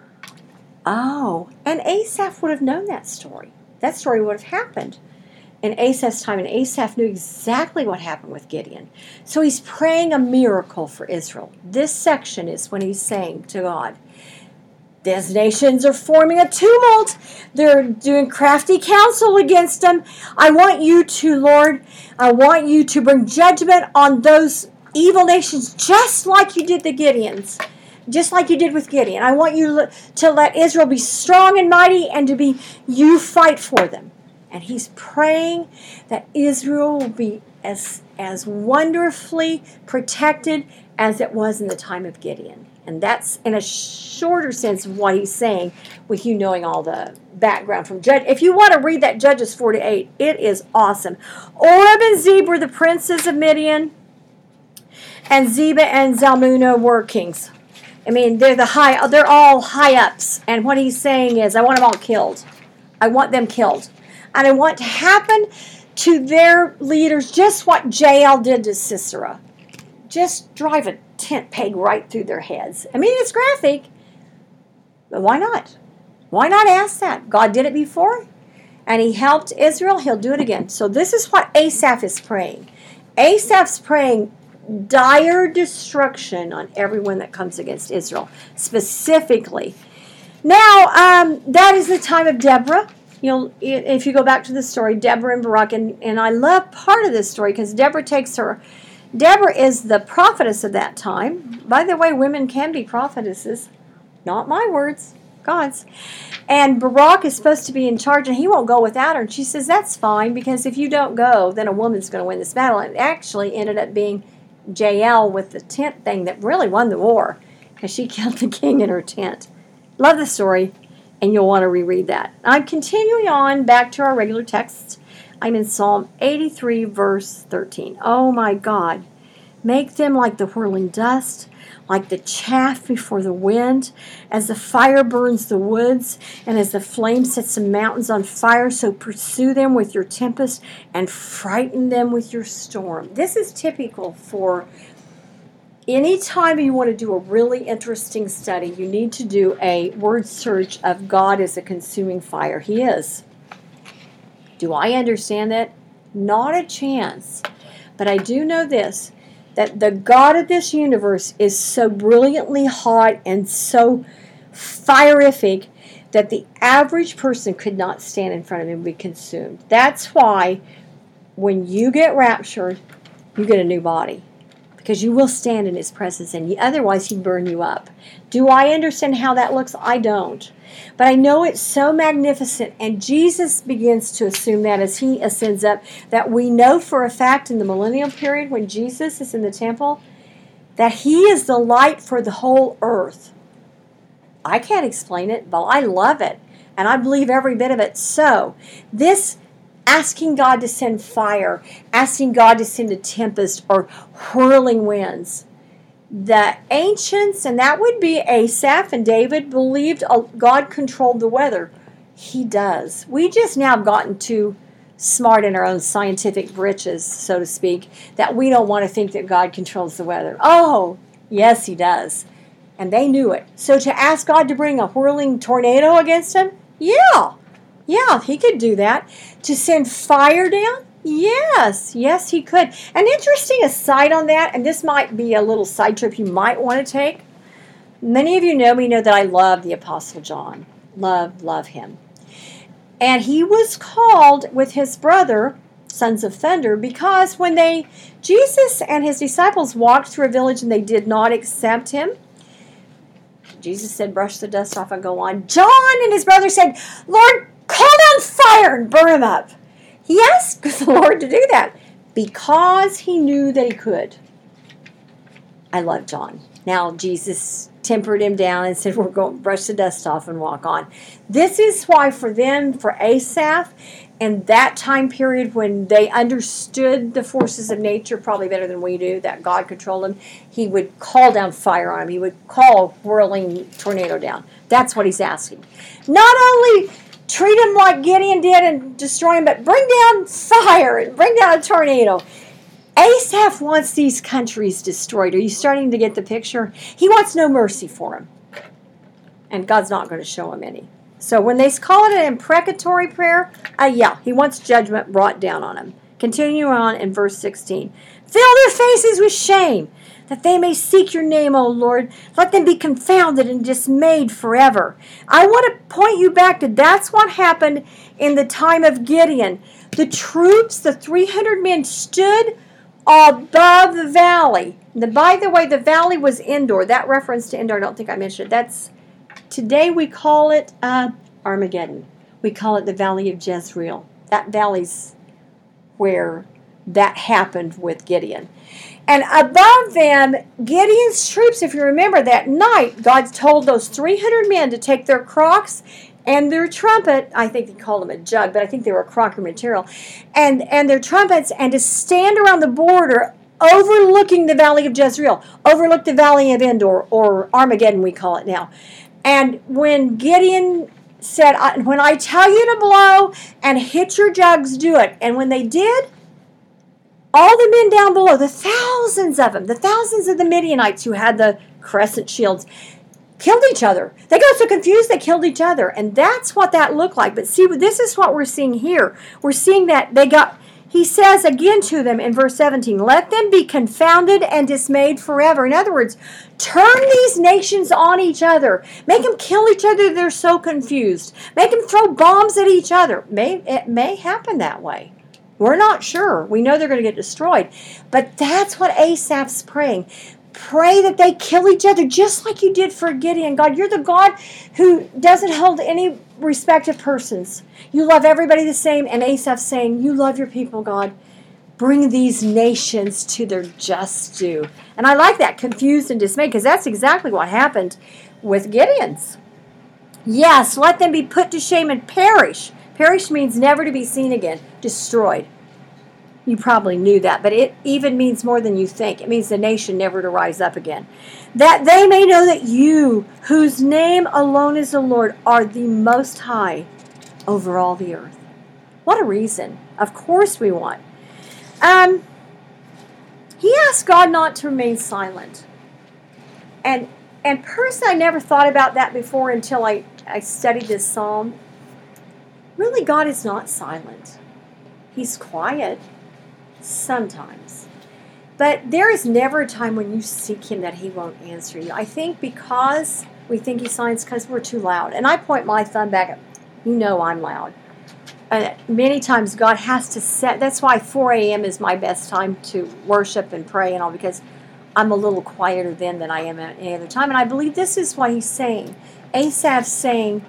oh, and Asaph would have known that story. That story would have happened in Asaph's time, and Asaph knew exactly what happened with Gideon. So he's praying a miracle for Israel. This section is when he's saying to God, these nations are forming a tumult. They're doing crafty counsel against them. I want you to, Lord, I want you to bring judgment on those evil nations just like you did the Gideons. Just like you did with Gideon. I want you to let Israel be strong and mighty and to be, you fight for them. And he's praying that Israel will be as, as wonderfully protected as it was in the time of Gideon. And that's in a shorter sense of what he's saying with you knowing all the background from Judge. If you want to read that Judges four to eight, it is awesome. Oreb and Zeb were the princes of Midian, and Zeba and Zalmunna were kings. I mean, they're the high, they're all high ups. And what he's saying is, I want them all killed. I want them killed. And I want to happen to their leaders just what Jael did to Sisera. Just drive a tent peg right through their heads. I mean, it's graphic, but why not? Why not ask that? God did it before, and he helped Israel. He'll do it again. So this is what Asaph is praying. Asaph's praying dire destruction on everyone that comes against Israel, specifically. Now, um, that is the time of Deborah. You'll, if you go back to the story, Deborah and Barak, and, and I love part of this story because Deborah takes her, Deborah is the prophetess of that time. By the way, women can be prophetesses. Not my words, God's. And Barak is supposed to be in charge, and he won't go without her. And she says, that's fine, because if you don't go, then a woman's going to win this battle. And it actually ended up being Jael with the tent thing that really won the war, because she killed the king in her tent. Love the story. And you'll want to reread that. I'm continuing on back to our regular text. I'm in Psalm eighty-three, verse thirteen. Oh my God. Make them like the whirling dust, like the chaff before the wind. As the fire burns the woods, and as the flame sets the mountains on fire, so pursue them with your tempest and frighten them with your storm. This is typical for anytime you want to do a really interesting study, you need to do a word search of God as a consuming fire. He is. Do I understand that? Not a chance. But I do know this, that the God of this universe is so brilliantly hot and so firific that the average person could not stand in front of him and be consumed. That's why when you get raptured, you get a new body. Because you will stand in his presence, and otherwise he'd burn you up. Do I understand how that looks? I don't. But I know it's so magnificent, and Jesus begins to assume that as he ascends up, that we know for a fact in the millennial period when Jesus is in the temple, that he is the light for the whole earth. I can't explain it, but I love it, and I believe every bit of it. So, this asking God to send fire, asking God to send a tempest or whirling winds. The ancients, and that would be Asaph and David, believed God controlled the weather. He does. We just now have gotten too smart in our own scientific britches, so to speak, that we don't want to think that God controls the weather. Oh, yes, he does. And they knew it. So to ask God to bring a whirling tornado against him? Yeah. Yeah, he could do that. To send fire down? Yes, yes, he could. An interesting aside on that, and this might be a little side trip you might want to take. Many of you know me, know that I love the Apostle John. Love, love him. And he was called with his brother, sons of thunder, because when they, Jesus and his disciples walked through a village and they did not accept him, Jesus said, brush the dust off and go on. John and his brother said, Lord, call down fire and burn them up. He asked the Lord to do that because he knew that he could. I love John. Now Jesus tempered him down and said, we're going to brush the dust off and walk on. This is why for them, for Asaph, and that time period when they understood the forces of nature probably better than we do, that God controlled them, he would call down fire on them. He would call a whirling tornado down. That's what he's asking. Not only treat him like Gideon did and destroy him, but bring down fire and bring down a tornado. Asaph wants these countries destroyed. Are you starting to get the picture? He wants no mercy for them. And God's not going to show him any. So when they call it an imprecatory prayer, uh, yeah, he wants judgment brought down on him. Continue on in verse sixteen. Fill their faces with shame, that they may seek your name, O Lord. Let them be confounded and dismayed forever. I want to point you back to that's what happened in the time of Gideon. The troops, the three hundred men, stood above the valley. The, by the way, the valley was Endor. That reference to Endor, I don't think I mentioned it. That's today we call it uh, Armageddon. We call it the Valley of Jezreel. That valley's where that happened with Gideon. And above them, Gideon's troops, if you remember that night, God told those three hundred men to take their crocks and their trumpet, I think they called them a jug, but I think they were crockery material, and, and their trumpets, and to stand around the border overlooking the Valley of Jezreel, overlook the Valley of Endor, or Armageddon we call it now. And when Gideon said, when I tell you to blow and hit your jugs, do it. And when they did, all the men down below, the thousands of them, the thousands of the Midianites who had the crescent shields, killed each other. They got so confused they killed each other. And that's what that looked like. But see, this is what we're seeing here. We're seeing that they got, he says again to them in verse seventeen, let them be confounded and dismayed forever. In other words, turn these nations on each other. Make them kill each other. They're so confused. Make them throw bombs at each other. May, it may happen that way. We're not sure. We know they're going to get destroyed. But that's what Asaph's praying. Pray that they kill each other just like you did for Gideon. God, you're the God who doesn't hold any respect of persons. You love everybody the same. And Asaph's saying, you love your people, God. Bring these nations to their just due. And I like that, confused and dismayed, because that's exactly what happened with Gideon's. Yes, let them be put to shame and perish. Perish means never to be seen again, destroyed. You probably knew that, but it even means more than you think. It means the nation never to rise up again. That they may know that you, whose name alone is the Lord, are the Most High over all the earth. What a reason. Of course we want. Um, he asked God not to remain silent. And and personally, I never thought about that before until I, I studied this psalm. Really, God is not silent. He's quiet. Sometimes. But there is never a time when you seek him that he won't answer you. I think because we think he's silent because we're too loud. And I point my thumb back at, you know I'm loud. Uh, many times God has to set, that's why four a.m. is my best time to worship and pray and all, because I'm a little quieter then than I am at any other time. And I believe this is what he's saying. Asaph's saying,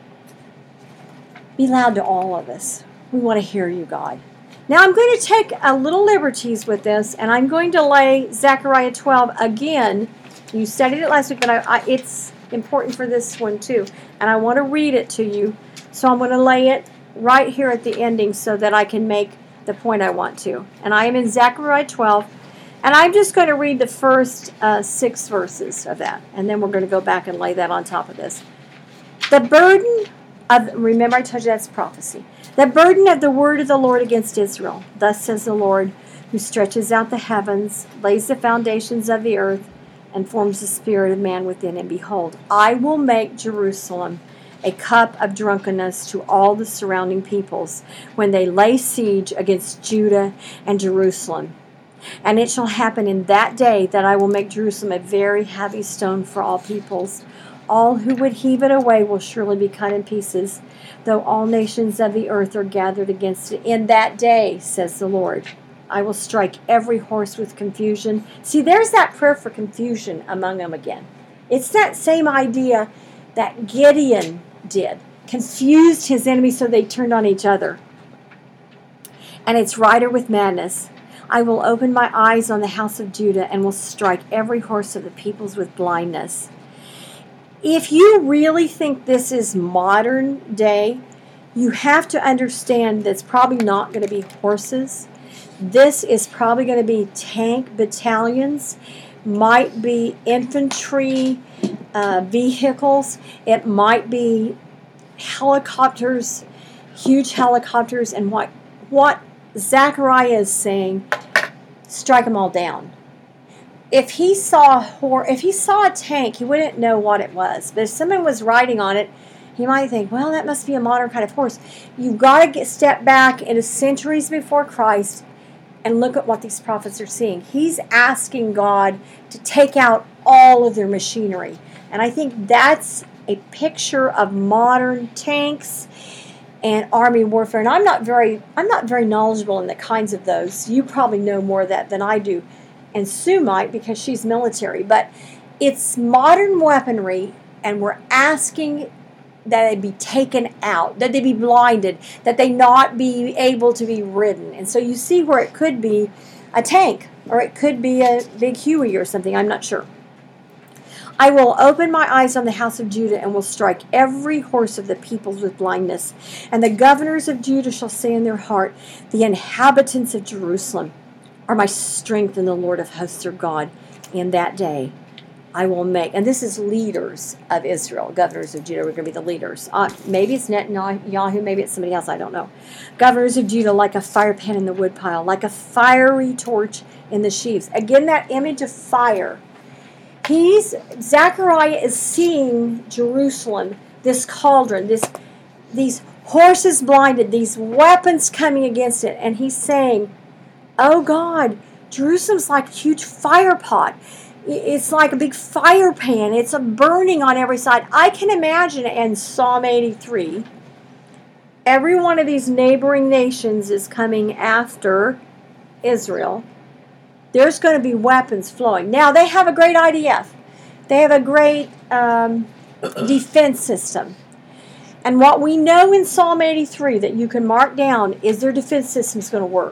be loud to all of us. We want to hear you, God. Now I'm going to take a little liberties with this, and I'm going to lay Zechariah twelve again. You studied it last week, but I, I, it's important for this one too. And I want to read it to you. So I'm going to lay it right here at the ending so that I can make the point I want to. And I am in Zechariah twelve, and I'm just going to read the first uh, six verses of that. And then we're going to go back and lay that on top of this. The burden of, remember I told you that's prophecy. The burden of the word of the Lord against Israel. Thus says the Lord, who stretches out the heavens, lays the foundations of the earth, and forms the spirit of man within. And behold, I will make Jerusalem a cup of drunkenness to all the surrounding peoples when they lay siege against Judah and Jerusalem. And it shall happen in that day that I will make Jerusalem a very heavy stone for all peoples. All who would heave it away will surely be cut in pieces, though all nations of the earth are gathered against it. In that day, says the Lord, I will strike every horse with confusion. See, there's that prayer for confusion among them again. It's that same idea that Gideon did. Confused his enemies so they turned on each other. And it's rider with madness. I will open my eyes on the house of Judah and will strike every horse of the peoples with blindness. If you really think this is modern day, you have to understand that it's probably not going to be horses. This is probably going to be tank battalions, might be infantry uh, vehicles. It might be helicopters, huge helicopters. And what what Zechariah is saying, strike them all down. If he saw a hor- if he saw a tank, he wouldn't know what it was. But if someone was riding on it, he might think, well, that must be a modern kind of horse. You've got to get step back into centuries before Christ and look at what these prophets are seeing. He's asking God to take out all of their machinery. And I think that's a picture of modern tanks and army warfare. And I'm not very I'm not very knowledgeable in the kinds of those. You probably know more of that than I do. And Sue might, because she's military. But it's modern weaponry, and we're asking that they be taken out, that they be blinded, that they not be able to be ridden. And so you see where it could be a tank, or it could be a big Huey or something. I'm not sure. I will open my eyes on the house of Judah and will strike every horse of the peoples with blindness. And the governors of Judah shall say in their heart, the inhabitants of Jerusalem are my strength, and the Lord of hosts are God. In that day I will make, and this is leaders of Israel, governors of Judah are going to be the leaders. Uh, maybe it's Netanyahu, maybe it's somebody else, I don't know. Governors of Judah like a fire pan in the woodpile, like a fiery torch in the sheaves. Again, that image of fire. He's, Zechariah is seeing Jerusalem, this cauldron, this, these horses blinded, these weapons coming against it, and he's saying, oh God, Jerusalem's like a huge fire pot. It's like a big fire pan. It's a burning on every side. I can imagine in Psalm eighty-three, every one of these neighboring nations is coming after Israel. There's going to be weapons flowing. Now, they have a great I D F. They have a great um, defense system. And what we know in Psalm eighty-three that you can mark down is their defense system is going to work.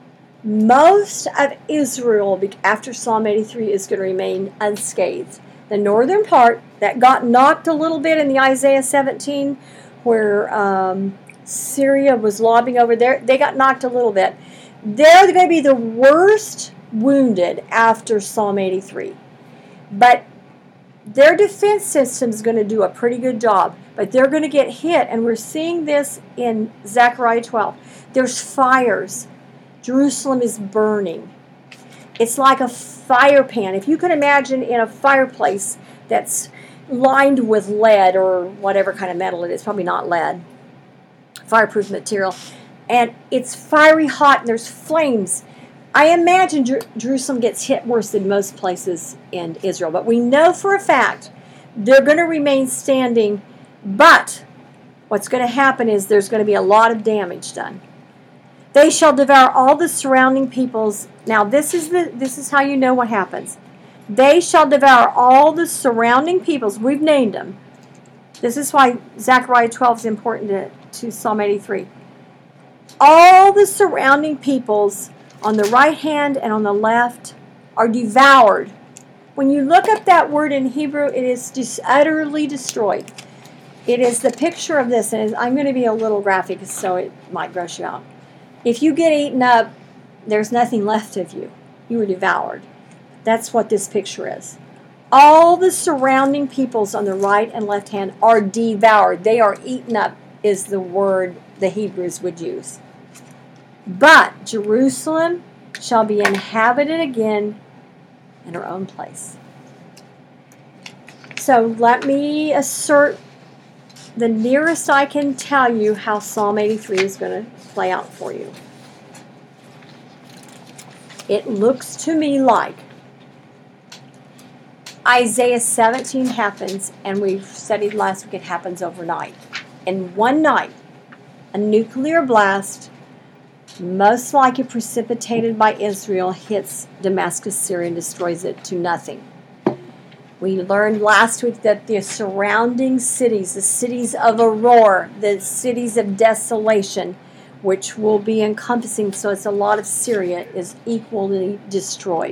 Most of Israel, after Psalm eighty-three, is going to remain unscathed. The northern part that got knocked a little bit in the Isaiah seventeen, where um, Syria was lobbing over there, they got knocked a little bit. They're going to be the worst wounded after Psalm eighty-three. But their defense system is going to do a pretty good job. But they're going to get hit, and we're seeing this in Zechariah twelve. There's fires. Jerusalem is burning. It's like a fire pan. If you can imagine in a fireplace that's lined with lead or whatever kind of metal it is, probably not lead, fireproof material, and it's fiery hot and there's flames. I imagine Jer- Jerusalem gets hit worse than most places in Israel, but we know for a fact they're going to remain standing, but what's going to happen is there's going to be a lot of damage done. They shall devour all the surrounding peoples. Now, this is the this is how you know what happens. They shall devour all the surrounding peoples. We've named them. This is why Zechariah twelve is important to, to Psalm eighty-three. All the surrounding peoples on the right hand and on the left are devoured. When you look up that word in Hebrew, it is just utterly destroyed. It is the picture of this, and I'm going to be a little graphic so it might gross you out. If you get eaten up, there's nothing left of you. You were devoured. That's what this picture is. All the surrounding peoples on the right and left hand are devoured. They are eaten up, is the word the Hebrews would use. But Jerusalem shall be inhabited again in her own place. So let me assert the nearest I can tell you how Psalm eighty-three is going to play out for you. It looks to me like Isaiah seventeen happens, and we studied last week it happens overnight. In one night, a nuclear blast, most likely precipitated by Israel, hits Damascus, Syria, and destroys it to nothing. We learned last week that the surrounding cities, the cities of Aurora, the cities of desolation, which will be encompassing, so it's a lot of Syria, is equally destroyed.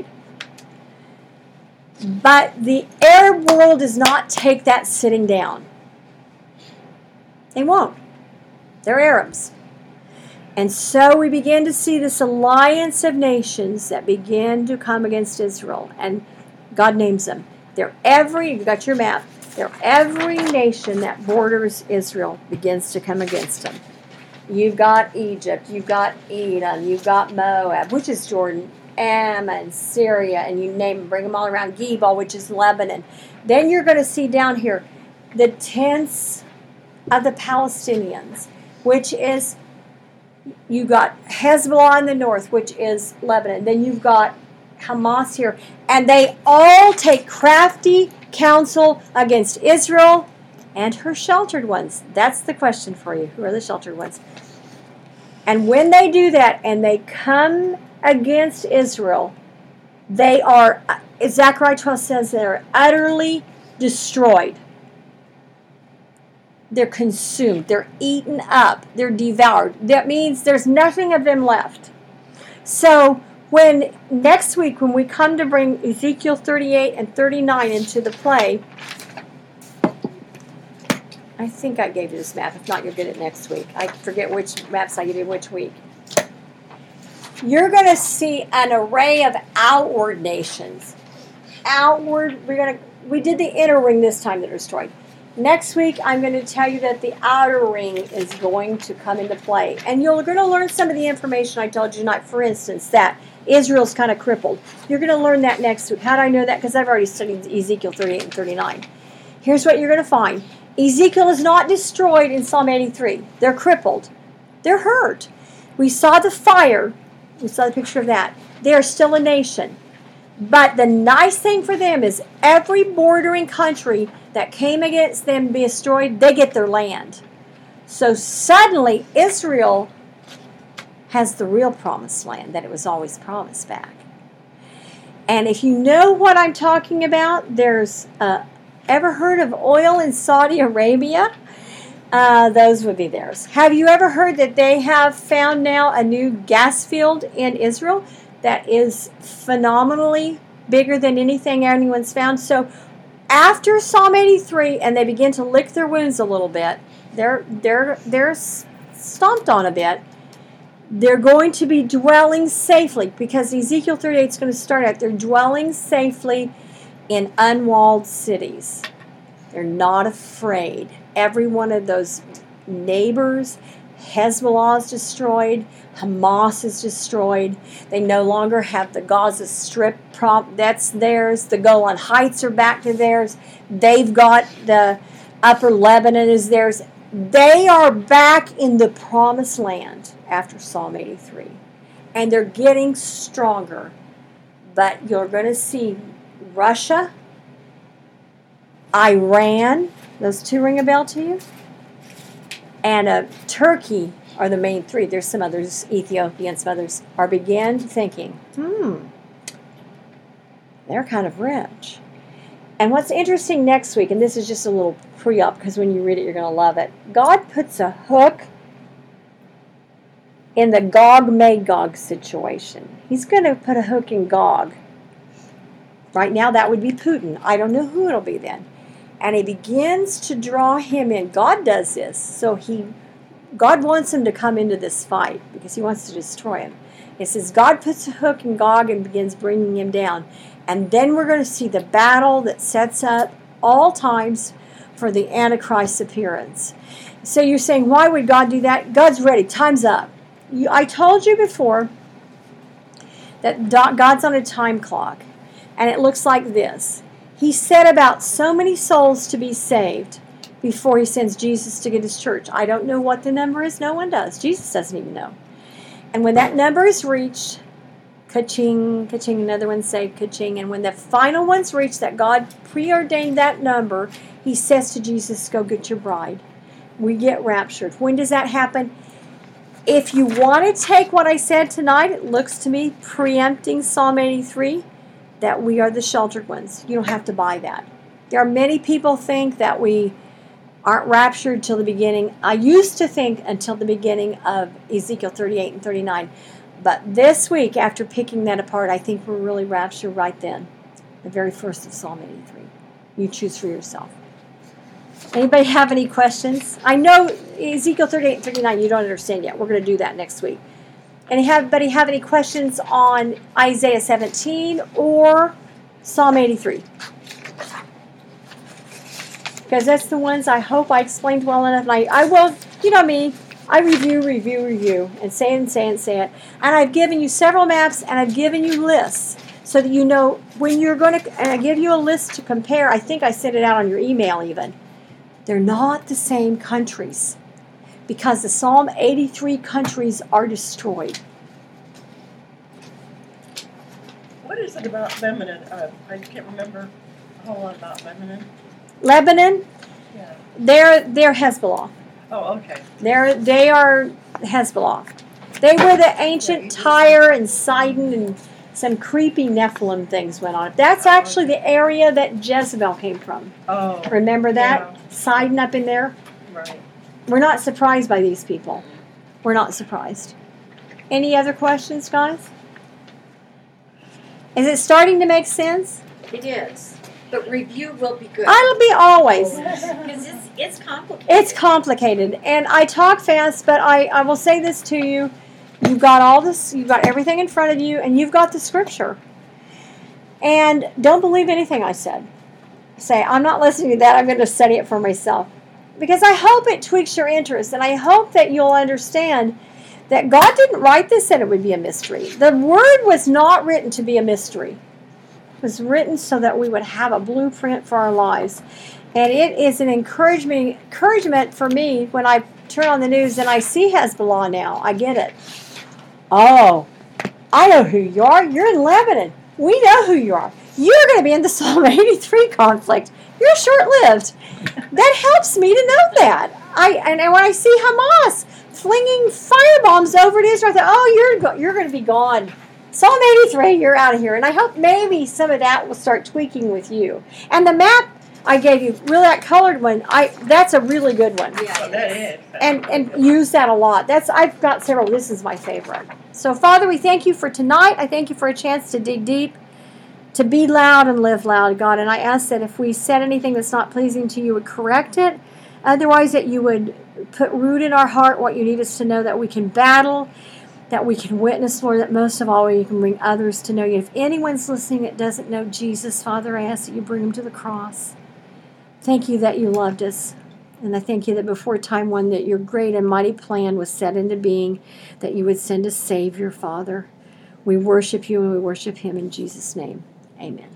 But the Arab world does not take that sitting down. They won't. They're Arabs. And so we begin to see this alliance of nations that begin to come against Israel. And God names them. They're every, you've got your map, they're every nation that borders Israel begins to come against them. You've got Egypt, you've got Edom, you've got Moab, which is Jordan, Ammon, Syria, and you name them, bring them all around, Gebal, which is Lebanon. Then you're going to see down here the tents of the Palestinians, which is, you got Hezbollah in the north, which is Lebanon. Then you've got Hamas here. And they all take crafty counsel against Israel and her sheltered ones. That's the question for you. Who are the sheltered ones? And when they do that and they come against Israel, they are, Zechariah twelve says, they're utterly destroyed. They're consumed. They're eaten up. They're devoured. That means there's nothing of them left. So when next week, when we come to bring Ezekiel thirty-eight and thirty-nine into the play, I think I gave you this map. If not, you'll get it next week. I forget which maps I gave you which week. You're going to see an array of outward nations. Outward, we're going to, we did the inner ring this time that are destroyed. Next week, I'm going to tell you that the outer ring is going to come into play. And you're going to learn some of the information I told you tonight. For instance, that Israel's kind of crippled. You're going to learn that next week. How do I know that? Because I've already studied Ezekiel thirty-eight and thirty-nine. Here's what you're going to find. Ezekiel is not destroyed in Psalm eighty-three. They're crippled. They're hurt. We saw the fire. We saw the picture of that. They are still a nation. But the nice thing for them is every bordering country that came against them to be destroyed, they get their land. So suddenly Israel has the real promised land that it was always promised back. And if you know what I'm talking about, there's, uh, ever heard of oil in Saudi Arabia? Uh, those would be theirs. Have you ever heard that they have found now a new gas field in Israel that is phenomenally bigger than anything anyone's found? So after Psalm eighty-three, and they begin to lick their wounds a little bit, they're they're they're stomped on a bit. They're going to be dwelling safely, because Ezekiel thirty-eight is going to start out. They're dwelling safely in unwalled cities. They're not afraid. Every one of those neighbors, Hezbollah is destroyed, Hamas is destroyed. They no longer have the Gaza Strip prop, that's theirs. The Golan Heights are back to theirs. They've got the upper Lebanon is theirs. They are back in the promised land after Psalm eighty-three. And they're getting stronger. But you're going to see Russia, Iran, those two ring a bell to you? And uh, Turkey are the main three. There's some others, Ethiopia and some others, are begin thinking, hmm, they're kind of rich. And what's interesting next week, and this is just a little pre-up, because when you read it, you're going to love it. God puts a hook in the Gog-Magog situation. He's going to put a hook in Gog. Right now, that would be Putin. I don't know who it'll be then. And he begins to draw him in. God does this. So he, God wants him to come into this fight because he wants to destroy him. It says God puts a hook in Gog and begins bringing him down. And then we're going to see the battle that sets up all times for the Antichrist's appearance. So you're saying, why would God do that? God's ready. Time's up. You, I told you before that God's on a time clock. And it looks like this. He set about so many souls to be saved before he sends Jesus to get his church. I don't know what the number is. No one does. Jesus doesn't even know. And when that number is reached, ka-ching, ka-ching, another one say ka-ching. And when the final one's reached, that God preordained that number, he says to Jesus, go get your bride. We get raptured. When does that happen? If you want to take what I said tonight, it looks to me preempting Psalm eighty-three, that we are the sheltered ones. You don't have to buy that. There are many people think that we aren't raptured till the beginning. I used to think until the beginning of Ezekiel thirty-eight and thirty-nine. But this week, after picking that apart, I think we're really raptured right then. The very first of Psalm eighty-three. You choose for yourself. Anybody have any questions? I know Ezekiel thirty-eight and thirty-nine you don't understand yet. We're going to do that next week. Anybody have any questions on Isaiah seventeen or Psalm eighty-three? Because that's the ones I hope I explained well enough. And I, I will, you know me, I review, review, review, and say it and say it and say it. And I've given you several maps, and I've given you lists so that you know when you're going to, and I give you a list to compare. I think I sent it out on your email even. They're not the same countries because the Psalm eighty-three countries are destroyed. What is it about Lebanon? Uh, I can't remember a whole lot about Lebanon. Lebanon, Yeah. they're they're Hezbollah. Oh, okay. They're they are Hezbollah. They were the ancient Tyre and Sidon, and some creepy Nephilim things went on. That's actually the area that Jezebel came from. Oh. Remember that? Yeah. Sidon up in there? Right. We're not surprised by these people. We're not surprised. Any other questions, guys? Is it starting to make sense? It is. But review will be good. It'll be always. Because it's, it's complicated. It's complicated. And I talk fast, but I, I will say this to you. You've got all this, you've got everything in front of you, and you've got the scripture. And don't believe anything I said. Say, I'm not listening to that, I'm going to study it for myself. Because I hope it tweaks your interest, and I hope that you'll understand that God didn't write this and it would be a mystery. The Word was not written to be a mystery. It was written so that we would have a blueprint for our lives. And it is an encouragement, encouragement for me when I turn on the news and I see Hezbollah now. I get it. Oh, I know who you are. You're in Lebanon. We know who you are. You're going to be in the Psalm eighty-three conflict. You're short-lived. That helps me to know that. I and when I see Hamas flinging firebombs over to Israel, I thought, oh, you're go- you're going to be gone. Psalm eighty-three, you're out of here. And I hope maybe some of that will start tweaking with you. And the map I gave you, really that colored one, I that's a really good one. Yeah, Oh, that is. And and use that a lot. That's I've got several. This is my favorite. So, Father, we thank you for tonight. I thank you for a chance to dig deep, to be loud and live loud, God. And I ask that if we said anything that's not pleasing to you, you would correct it. Otherwise, that you would put root in our heart what you need us to know, that we can battle, that we can witness, Lord, that most of all, you can bring others to know you. If anyone's listening that doesn't know Jesus, Father, I ask that you bring them to the cross. Thank you that you loved us. And I thank you that before time one, that your great and mighty plan was set into being, that you would send a Savior, Father. We worship you and we worship him in Jesus' name. Amen.